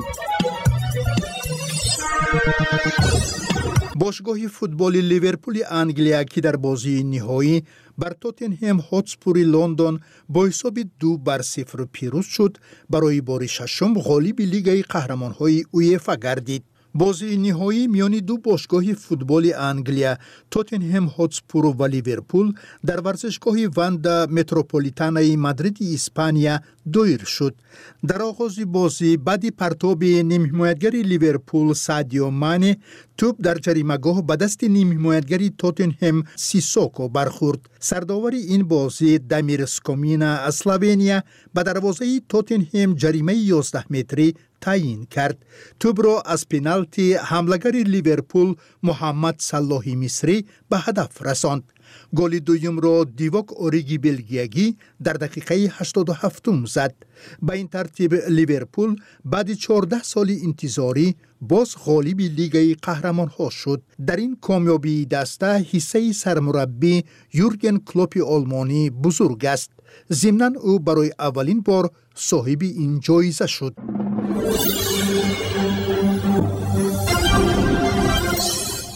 باشگاه فوتبال لیورپول انگلیا که در بازی نهایی بر توتنهم هاتسپور لندن با حساب 2-0 پیروز شد، برای بار ششم غالب لیگ قهرمان‌های اویفا گردید. بازی نهایی میان 2 باشگاه فوتبال انگلیا، توتنهم هاتسپور و لیورپول، در ورزشگاه واندا متروپولیتانو مادرید اسپانیا دایر شد. در آغاز بازی بعد پرتاب نیم حمایتگر لیورپول سادیو مانه، توپ در جریمه‌گاه به دست نیم حمایتگر توتنهم سیسوکو برخورد. سرداور این بازی دامیر سکومینا از اسلوونیا به دروازه توتنهم جریمه 11 متری تعیین کرد. توپ را از پنالتی حمله‌گر لیورپول محمد صلاحی مصری به هدف رساند. گل دوم را دیواک اوریگی بلگیایی در دقیقه 87 زد. به این ترتیب لیورپول بعد 14 سال انتظاری باز غالب لیگ قهرمان‌ها شد. در این کامیابی دسته حصه سرمربی یورگن کلوپ آلمانی بزرگ است. ضمناً او برای اولین بار صاحب این جایزه شد.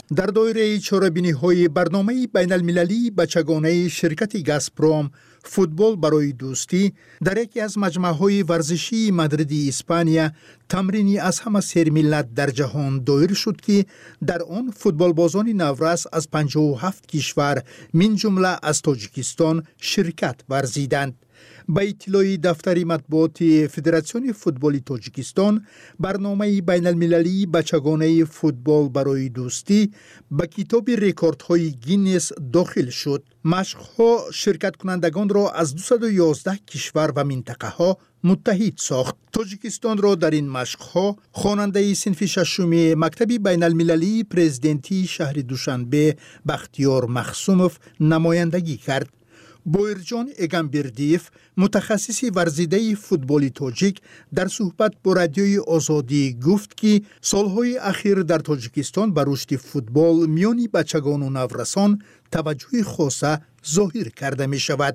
در دایره چهاربینی‌های برنامه بین‌المللی بچگانه شرکت گازپروم فوتبال برای دوستی در یکی از مجمع‌های ورزشی مادرید اسپانیا تمرینی از همه سرملت در جهان دایر شد که در آن فوتبالبازان نورس از 57 کشور من جمله از تاجیکستان شرکت ورزیدند. با اطلاع دفتر مطبوعات فدراسیون فوتبال تاجیکستان، برنامه بین المللی بچگانه فوتبال برای دوستی به کتاب رکوردهای گینس داخل شد. مشق‌ها شرکت کنندگان را از 211 کشور و منطقه ها متحد ساخت. تاجیکستان را در این مشق‌ها خواننده صنف ششم مکتب بین المللی پرزیدنتی شهر دوشنبه بختیار مخصوموف نمایندگی کرد. بویرجان اگمبردیف متخصص ورزیده فوتبال تاجیک در صحبت با رادیوی آزادی گفت که سالهای اخیر در تاجیکستان بر رشد فوتبال میان بچگان و نورسان توجه خاصه ظاهر کرده می شود.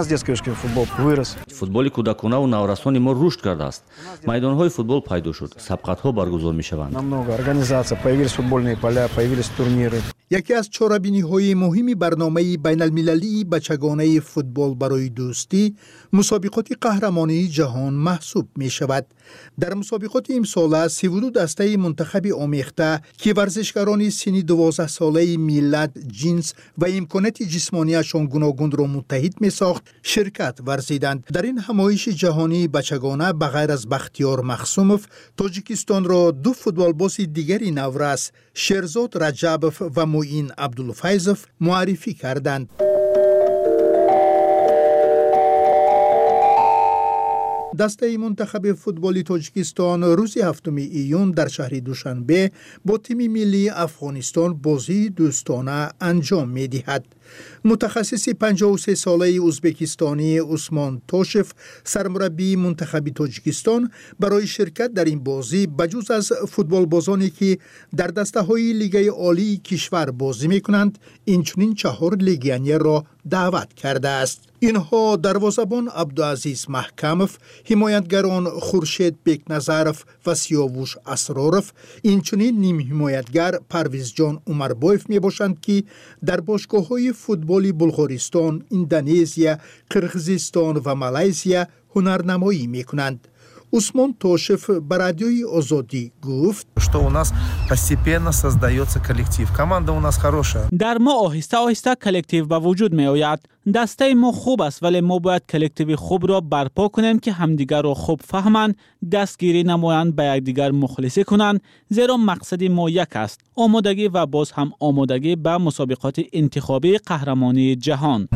فوتبال کودکانه و نورسان ما رشد کرده است. میدان‌های فوتبال پیدا شد. سبقت‌ها برگزار می شوند. یکی از چهاربینی‌های مهم برنامه بین المللی بچگانه فوتبال برای دوستی مسابقات قهرمانی جهان محسوب می شود. در مسابقات امسال 32 دسته منتخب آمیخته که ورزشکاران سنی 12 ساله ملت، جنس و امکانات جسمانیشان گوناگون را متحد می ساخت شرکت ورزیدند. در این همایش جهانی بچگانه بغیر از بختیار مخصوموف، تاجیکستان را دو فوتبالباز دیگری نورس، شیرزاد رجبوف و معین عبدالفیضوف معرفی کردند. دسته منتخب فوتبال تاجیکستان روز 7 ایون در شهر دوشنبه با تیم ملی افغانستان بازی دوستانه انجام می دهد. متخصص 53 ساله ازبکستانی عثمان توشف سرمربی منتخب تاجیکستان برای شرکت در این بازی بجز از فوتبال بازانی که در دسته های لیگ عالی کشور بازی می کنند اینچنین 4 لیگیونر را دعوت کرده است. اینها دروازه‌بان عبدالعزیز محکموف، حمایتگران خورشید بیکنظرف و سیاوش اسراروف، اینچنین نیم حمایتگر پرویز جان عمربایف می باشند که در باشگاه‌های فوتبال بلغارستان، اندونزیا، قرقیزستان و مالزیا هنرنمایی می کنند. عثمان توشف به رادیوی آزادی گفت در ما آهسته آهسته کلکتیو به وجود می آید. دسته ما خوب است ولی ما باید کلکتیو خوب را برپا کنیم که همدیگر را خوب فهمند، دستگیری نمایند، به یکدیگر مخلصی کنند، زیرا مقصد ما یک است: آمادگی و باز هم آمادگی به مسابقات انتخابی قهرمانی جهان.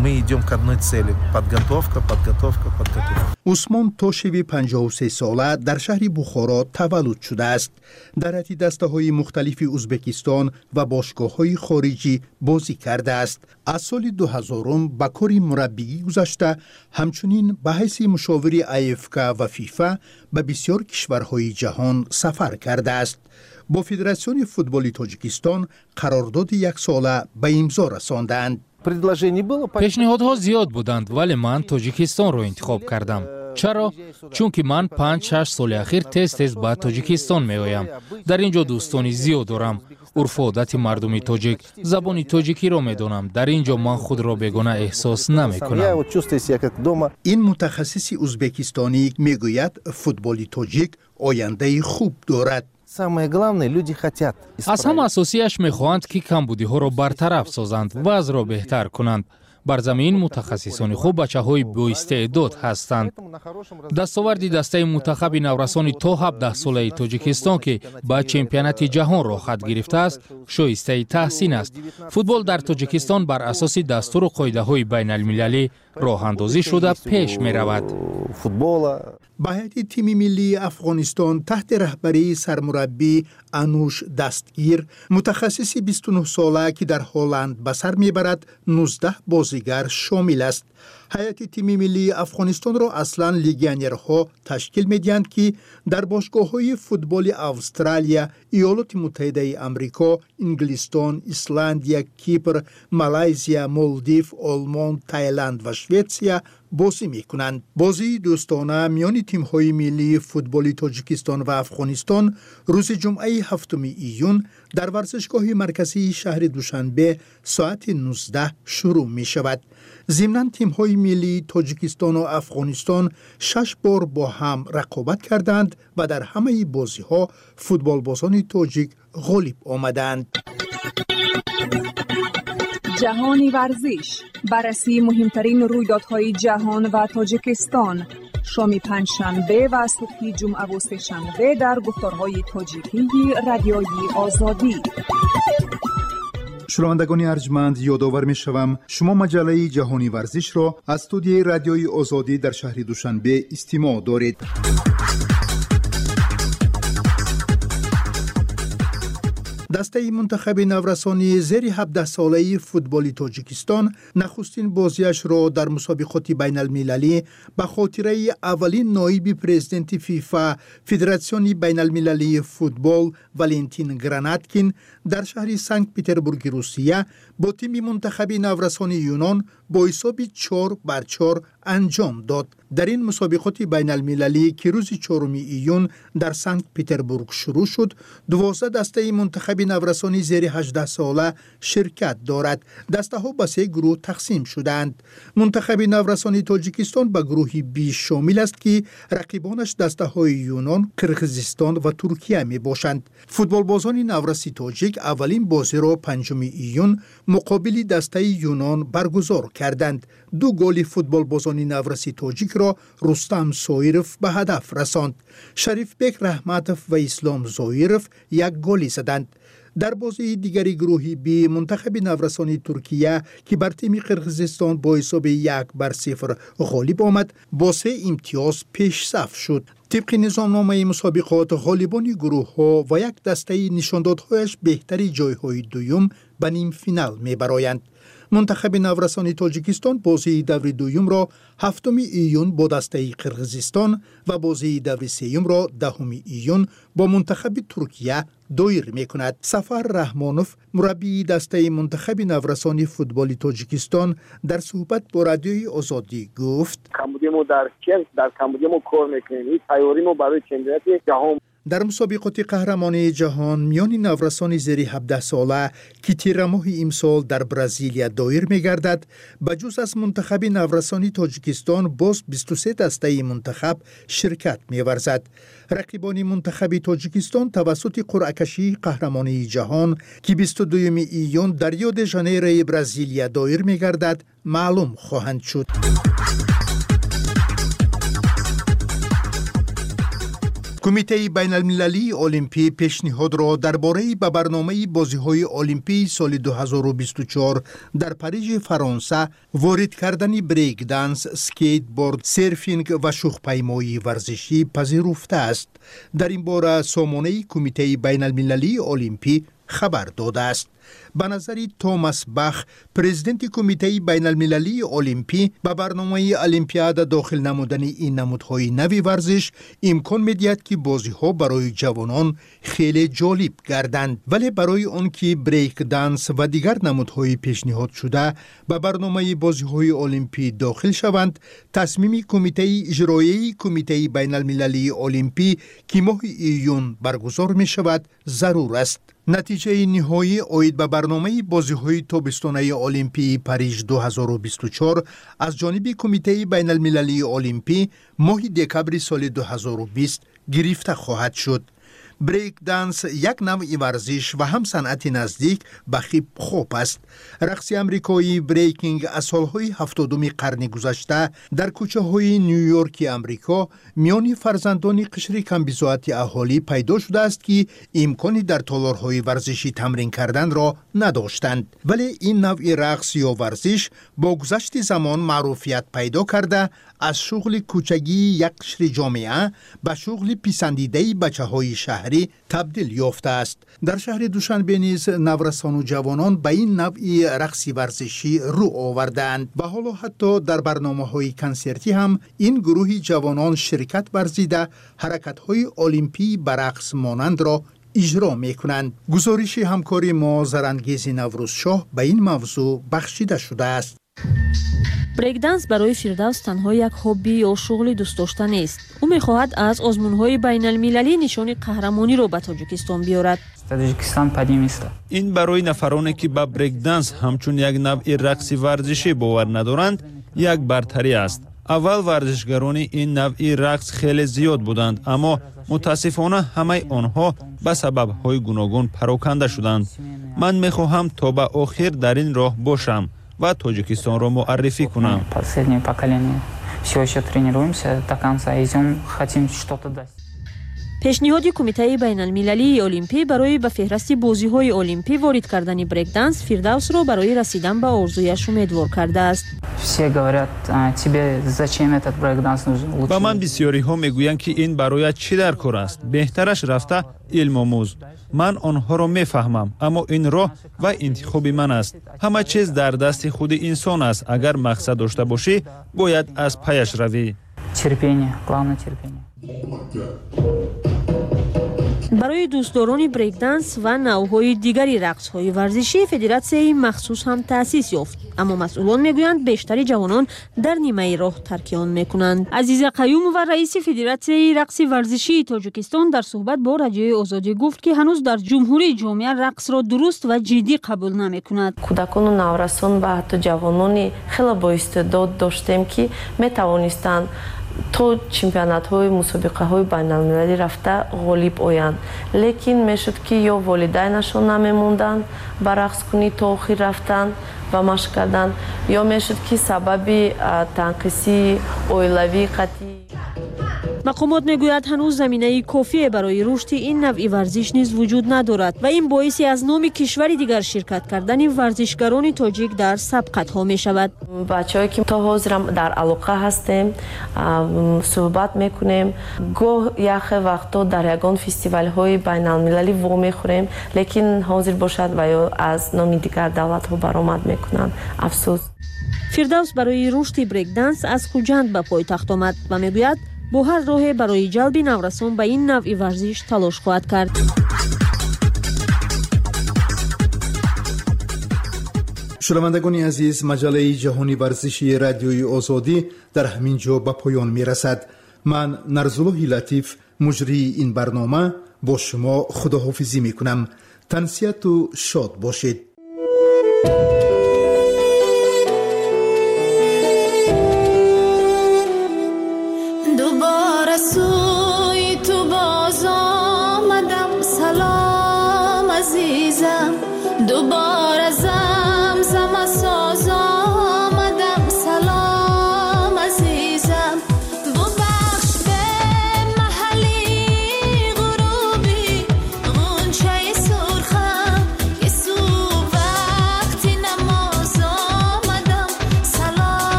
عثمان توشوی 53 ساله در شهر بخارا تولد شده است. در حتی دسته‌های مختلف ازبکستان و باشگاه‌های خارجی بازی کرده است. از سال 2000 به کار مربیگی گذاشته، همچنین به حیث مشاور AFK و فیفا به بسیار کشورهای جهان سفر کرده است. با فدراسیون فوتبال تاجیکستان قرارداد 1 ساله به امضا رساندند. پیشنهادها زیاد بودند ولی من تاجیکستان را انتخاب کردم. چرا؟ چون که من 5-6 سال اخیر تیز به تاجیکستان می آیم. در اینجا دوستانی زیاد دارم. عرف و عادت مردم تاجیک، زبان تاجیکی را می دانم. در اینجا من خود را بیگانه احساس نمی کنم. این متخصص ازبکستانی می گوید فوتبال تاجیک آینده خوب دارد. از هم اساسیش می خواهند که کمبودی ها را برطرف سازند و از را بهتر کنند. بر زمین متخصصان خوب بچه های با استعداد هستند. دستاوردی دسته منتخب نورسان تا 17 ساله تاجیکستان که با چمپیونات جهان را خط گرفته است شایسته تحسین است. فوتبال در تاجیکستان بر اساس دستور و قاعده های بین المللی راه اندازی شده پیش می رود. به هیئت تیم ملی افغانستان تحت رهبری سرمربی انوش دستگیر، متخصص 29 ساله که در هلند به سر میبرد، 19 بازیگر شامل است. هیئت تیم ملی افغانستان را اصلا لیگیونرها تشکیل میدهند که در باشگاه‌های فوتبال استرالیا، ایالات متحده آمریکا، انگلستان، ایسلندیا، کیپر، مالزیا، مالدیو، آلمان، تایلند و شویتسیا بازی میکنند. بازی دوستانه میان تیم‌های ملی فوتبال تاجیکستان و افغانستان روز جمعه 7 ایون در ورزشگاه مرکزی شهر دوشنبه ساعت 19 شروع می شود. ضمناً تیم‌های ملی تاجیکستان و افغانستان 6 بار با هم رقابت کردند و در همه بازی‌ها فوتبالبازان تاجیک غالب آمدند. جهانی ورزش، بررسی مهمترین رویدادهای جهان و تاجیکستان، شام پنجشنبه و صبح جمعه و سه‌شنبه در گفتارهای تاجیکی رادیوی آزادی. شنوندگان ارجمند، یادآور می‌شوم شما مجله جهانی ورزش را از استودیوی رادیوی آزادی در شهر دوشنبه استماع دارید. دسته منتخب نورسانی زیر 17 ساله فوتبال تاجیکستان نخستین بازیش را در مسابقات بین المللی به خاطره اولین نایب پرزیدنت فیفا فدراسیون بین المللی فوتبال والنتین گراناتکین در شهر سنت پتربورگ روسیه با تیم منتخب نورسانی یونان با حساب 4-4 انجام داد. در این مسابقات بین المللی که روز 4 ایون در سنت پتربورگ شروع شد، 12 دسته منتخب نورسانی زیر 18 ساله شرکت دارد. دسته ها به 3 گروه تقسیم شدند. منتخب نورسانی تاجیکستان به گروه B شامل است که رقیبانش دسته های یونان، قرقیزستان و ترکیه می باشند. فوتبالبازان نورسی تاجیک اولین بازی را 5 ایون مقابل دسته یونان برگزار کردند. 2 گل فوتبالبازان نورسی تاجیک را رستم سویرف به هدف رساند. شریف بک رحمتوف و اسلام زویرف 1 گل زدند. در بازی دیگری گروه بی منتخب نورسانی ترکیه که بر تیم قرقیزستان با حساب 1-0 غالب آمد با 3 امتیاز پیش صف شد. طبق نظامنامه مسابقات غالبان گروه ها و یک دسته نشاندادهایش بهتری جایهای دوم به نیم فینال می برایند. منتخب نورسانی تاجیکستان بازی دور دوم را 7 ایون با دسته قرقیزستان و بازی دور سوم را 10 ایون با منتخب ترکیه دایر می کند. سفر رحمانوف مربی دسته منتخب نورسانی فوتبال تاجیکستان در صحبت با رادیوی آزادی گفت: کمبودیمو در کمبودیمو کار میکنیم، تیاریمو برای چمپیونات جهان. در مسابقات قهرمانی جهان میان نورسان زیر 17 ساله که تیر ماه امسال در برزیلیا دایر می‌گردد، بجز از منتخب نورسانی تاجیکستان باز 23 دسته منتخب شرکت می‌ورزد. رقیبان منتخب تاجیکستان توسط قرعه کشی قهرمانی جهان که 22 ایون در ریو د ژانیرو برزیلیا دایر می‌گردد معلوم خواهند شد. کمیته بین المللی المپی پیشنهاد را درباره به برنامه بازی‌های المپی سال 2024 در پاریژ فرانسه وارد کردن بریک دنس، اسکیت بورد، سرفینگ و شوخ‌پیمایی ورزشی پذیرفته است. در این باره سامانه کمیته بین المللی المپی خبر داده است. به نظر توماس بخ، پرزیدنت کمیته بین المللی المپی، به برنامه المپیاد داخل نمودن این نمودهای نوی ورزش امکان می‌دهد که بازی‌ها برای جوانان خیلی جالب گردند، ولی برای آن که بریک دنس و دیگر نمودهای پیشنهاد شده به برنامه بازی‌های المپی داخل شوند، تصمیم کمیته اجرایی کمیته بین المللی المپی که ماه ایون برگزار می‌شود ضرور است. نتیجه نهایی آید به برنامه بازی‌های تابستانه المپی پاریژ 2024 از جانب کمیته بین المللی المپی ماه دکبر سال 2020 گرفته خواهد شد. بریک دنس یک نوع ورزش و هم صنعت نزدیک به هیپ هاپ است. رقص امریکایی بریکینگ از سالهای 70 قرن گذشته در کوچه های نیویورک امریکا میان فرزندان قشر کمبزاعت اهالی پیدا شده است که امکانی در تالارهای ورزشی تمرین کردن را نداشتند، ولی این نوع رقص یا ورزش با گذشت زمان معروفیت پیدا کرده از شغل کوچگی یک قشر جامعه به شغل پسندیده بچه‌های شهری تبدیل یافته است. در شهر دوشنبه نیز نورسان و جوانان به این نوع رقص ورزشی رو آوردند و حالا حتی در برنامه‌های کنسرتی هم این گروه جوانان شرکت ورزیده حرکت‌های المپی به رقص مانند را اجرا می‌کنند. گزارش همکاری ما زرانگیز نوروزشاه به این موضوع بخشیده شده است. بریک دنس برای فردوس تنها یک هابی یا شغل دوست داشته نیست. او می‌خواهد از آزمون‌های بین‌المللی نشان قهرمانی را به تاجیکستان بیاورد. این برای نفرانی که به بریک دنس همچون یک نوع رقص ورزشی باور ندارند یک برتری است. اول ورزشگران این نوع رقص خیلی زیاد بودند، اما متاسفانه همه آنها به سبب‌های گوناگون پراکنده شدند. من می‌خواهم تا به آخر در این راه باشم و تاجیکستان را معرفی کنم. پیشنهاد کمیته بین‌المللی المپی برای به فهرست بازی‌های المپی وارد کردن بریک دنس فردوس را برای رسیدن به آرزویش امیدوار کرده است. و من بسیاری ها میگویند که این برای چی در کار است؟ بهترش رفته علم آموز. من آنها را میفهمم، اما این راه و انتخاب من است. همه چیز در دست خود انسان است. اگر مقصد داشته باشی باید از پیش روی. برای دوستداران بریک دنس و نوع‌های دیگری رقص‌های ورزشی فدراسیون مخصوص هم تأسیس یافت، اما مسئولان میگویند بیشتر جوانان در نیمه راه ترک آن میکنند. عزیز قیوم و رئیس فدراسیون رقص ورزشی تاجیکستان در صحبت با رادیوی آزادی گفت که هنوز در جمهوری جامعه رقص را درست و جدی قبول نمیکند. کودکان و نورسان و حتی جوانان خیلی با استعداد داشتیم که میتوانستند تو چمپیونات های مسابقه های بین المللی رفته غالب آیند، لیکن میشد که یا والدینشان نمیموندند به رقص کنی تا آخر رفتن و مشق کردن، یا میشد که سبب تنقیصی اویلوی قطعی. مقامات میگوید هنوز زمینه کافی برای رشد این نوع ورزش نیز وجود ندارد و این باعث از نام کشوری دیگر شرکت کردن ورزشگران تاجیک در سبقت ها می شود. بچه‌هایی که تا حاضر در علاقه هستیم صحبت میکنیم، گاه یک وقتا در یگان فستیوال های بین المللی و میخوریم، لیکن حاضر باشد و یا از نام دیگر دولت ها برآمد میکنند. افسوس. فردوس برای رشد بریک دنس از خوجند به پایتخت آمد و میگوید با هر راه برای جلب نورسان به این نوع ورزش تلاش خواهد کرد. شنوندگان عزیز، مجله جهانی ورزشی رادیوی آزادی در همین جا به پایان می رسد. من نرزالله لطیف مجری این برنامه با شما خداحافظی می کنم. تنسیت و شاد باشید.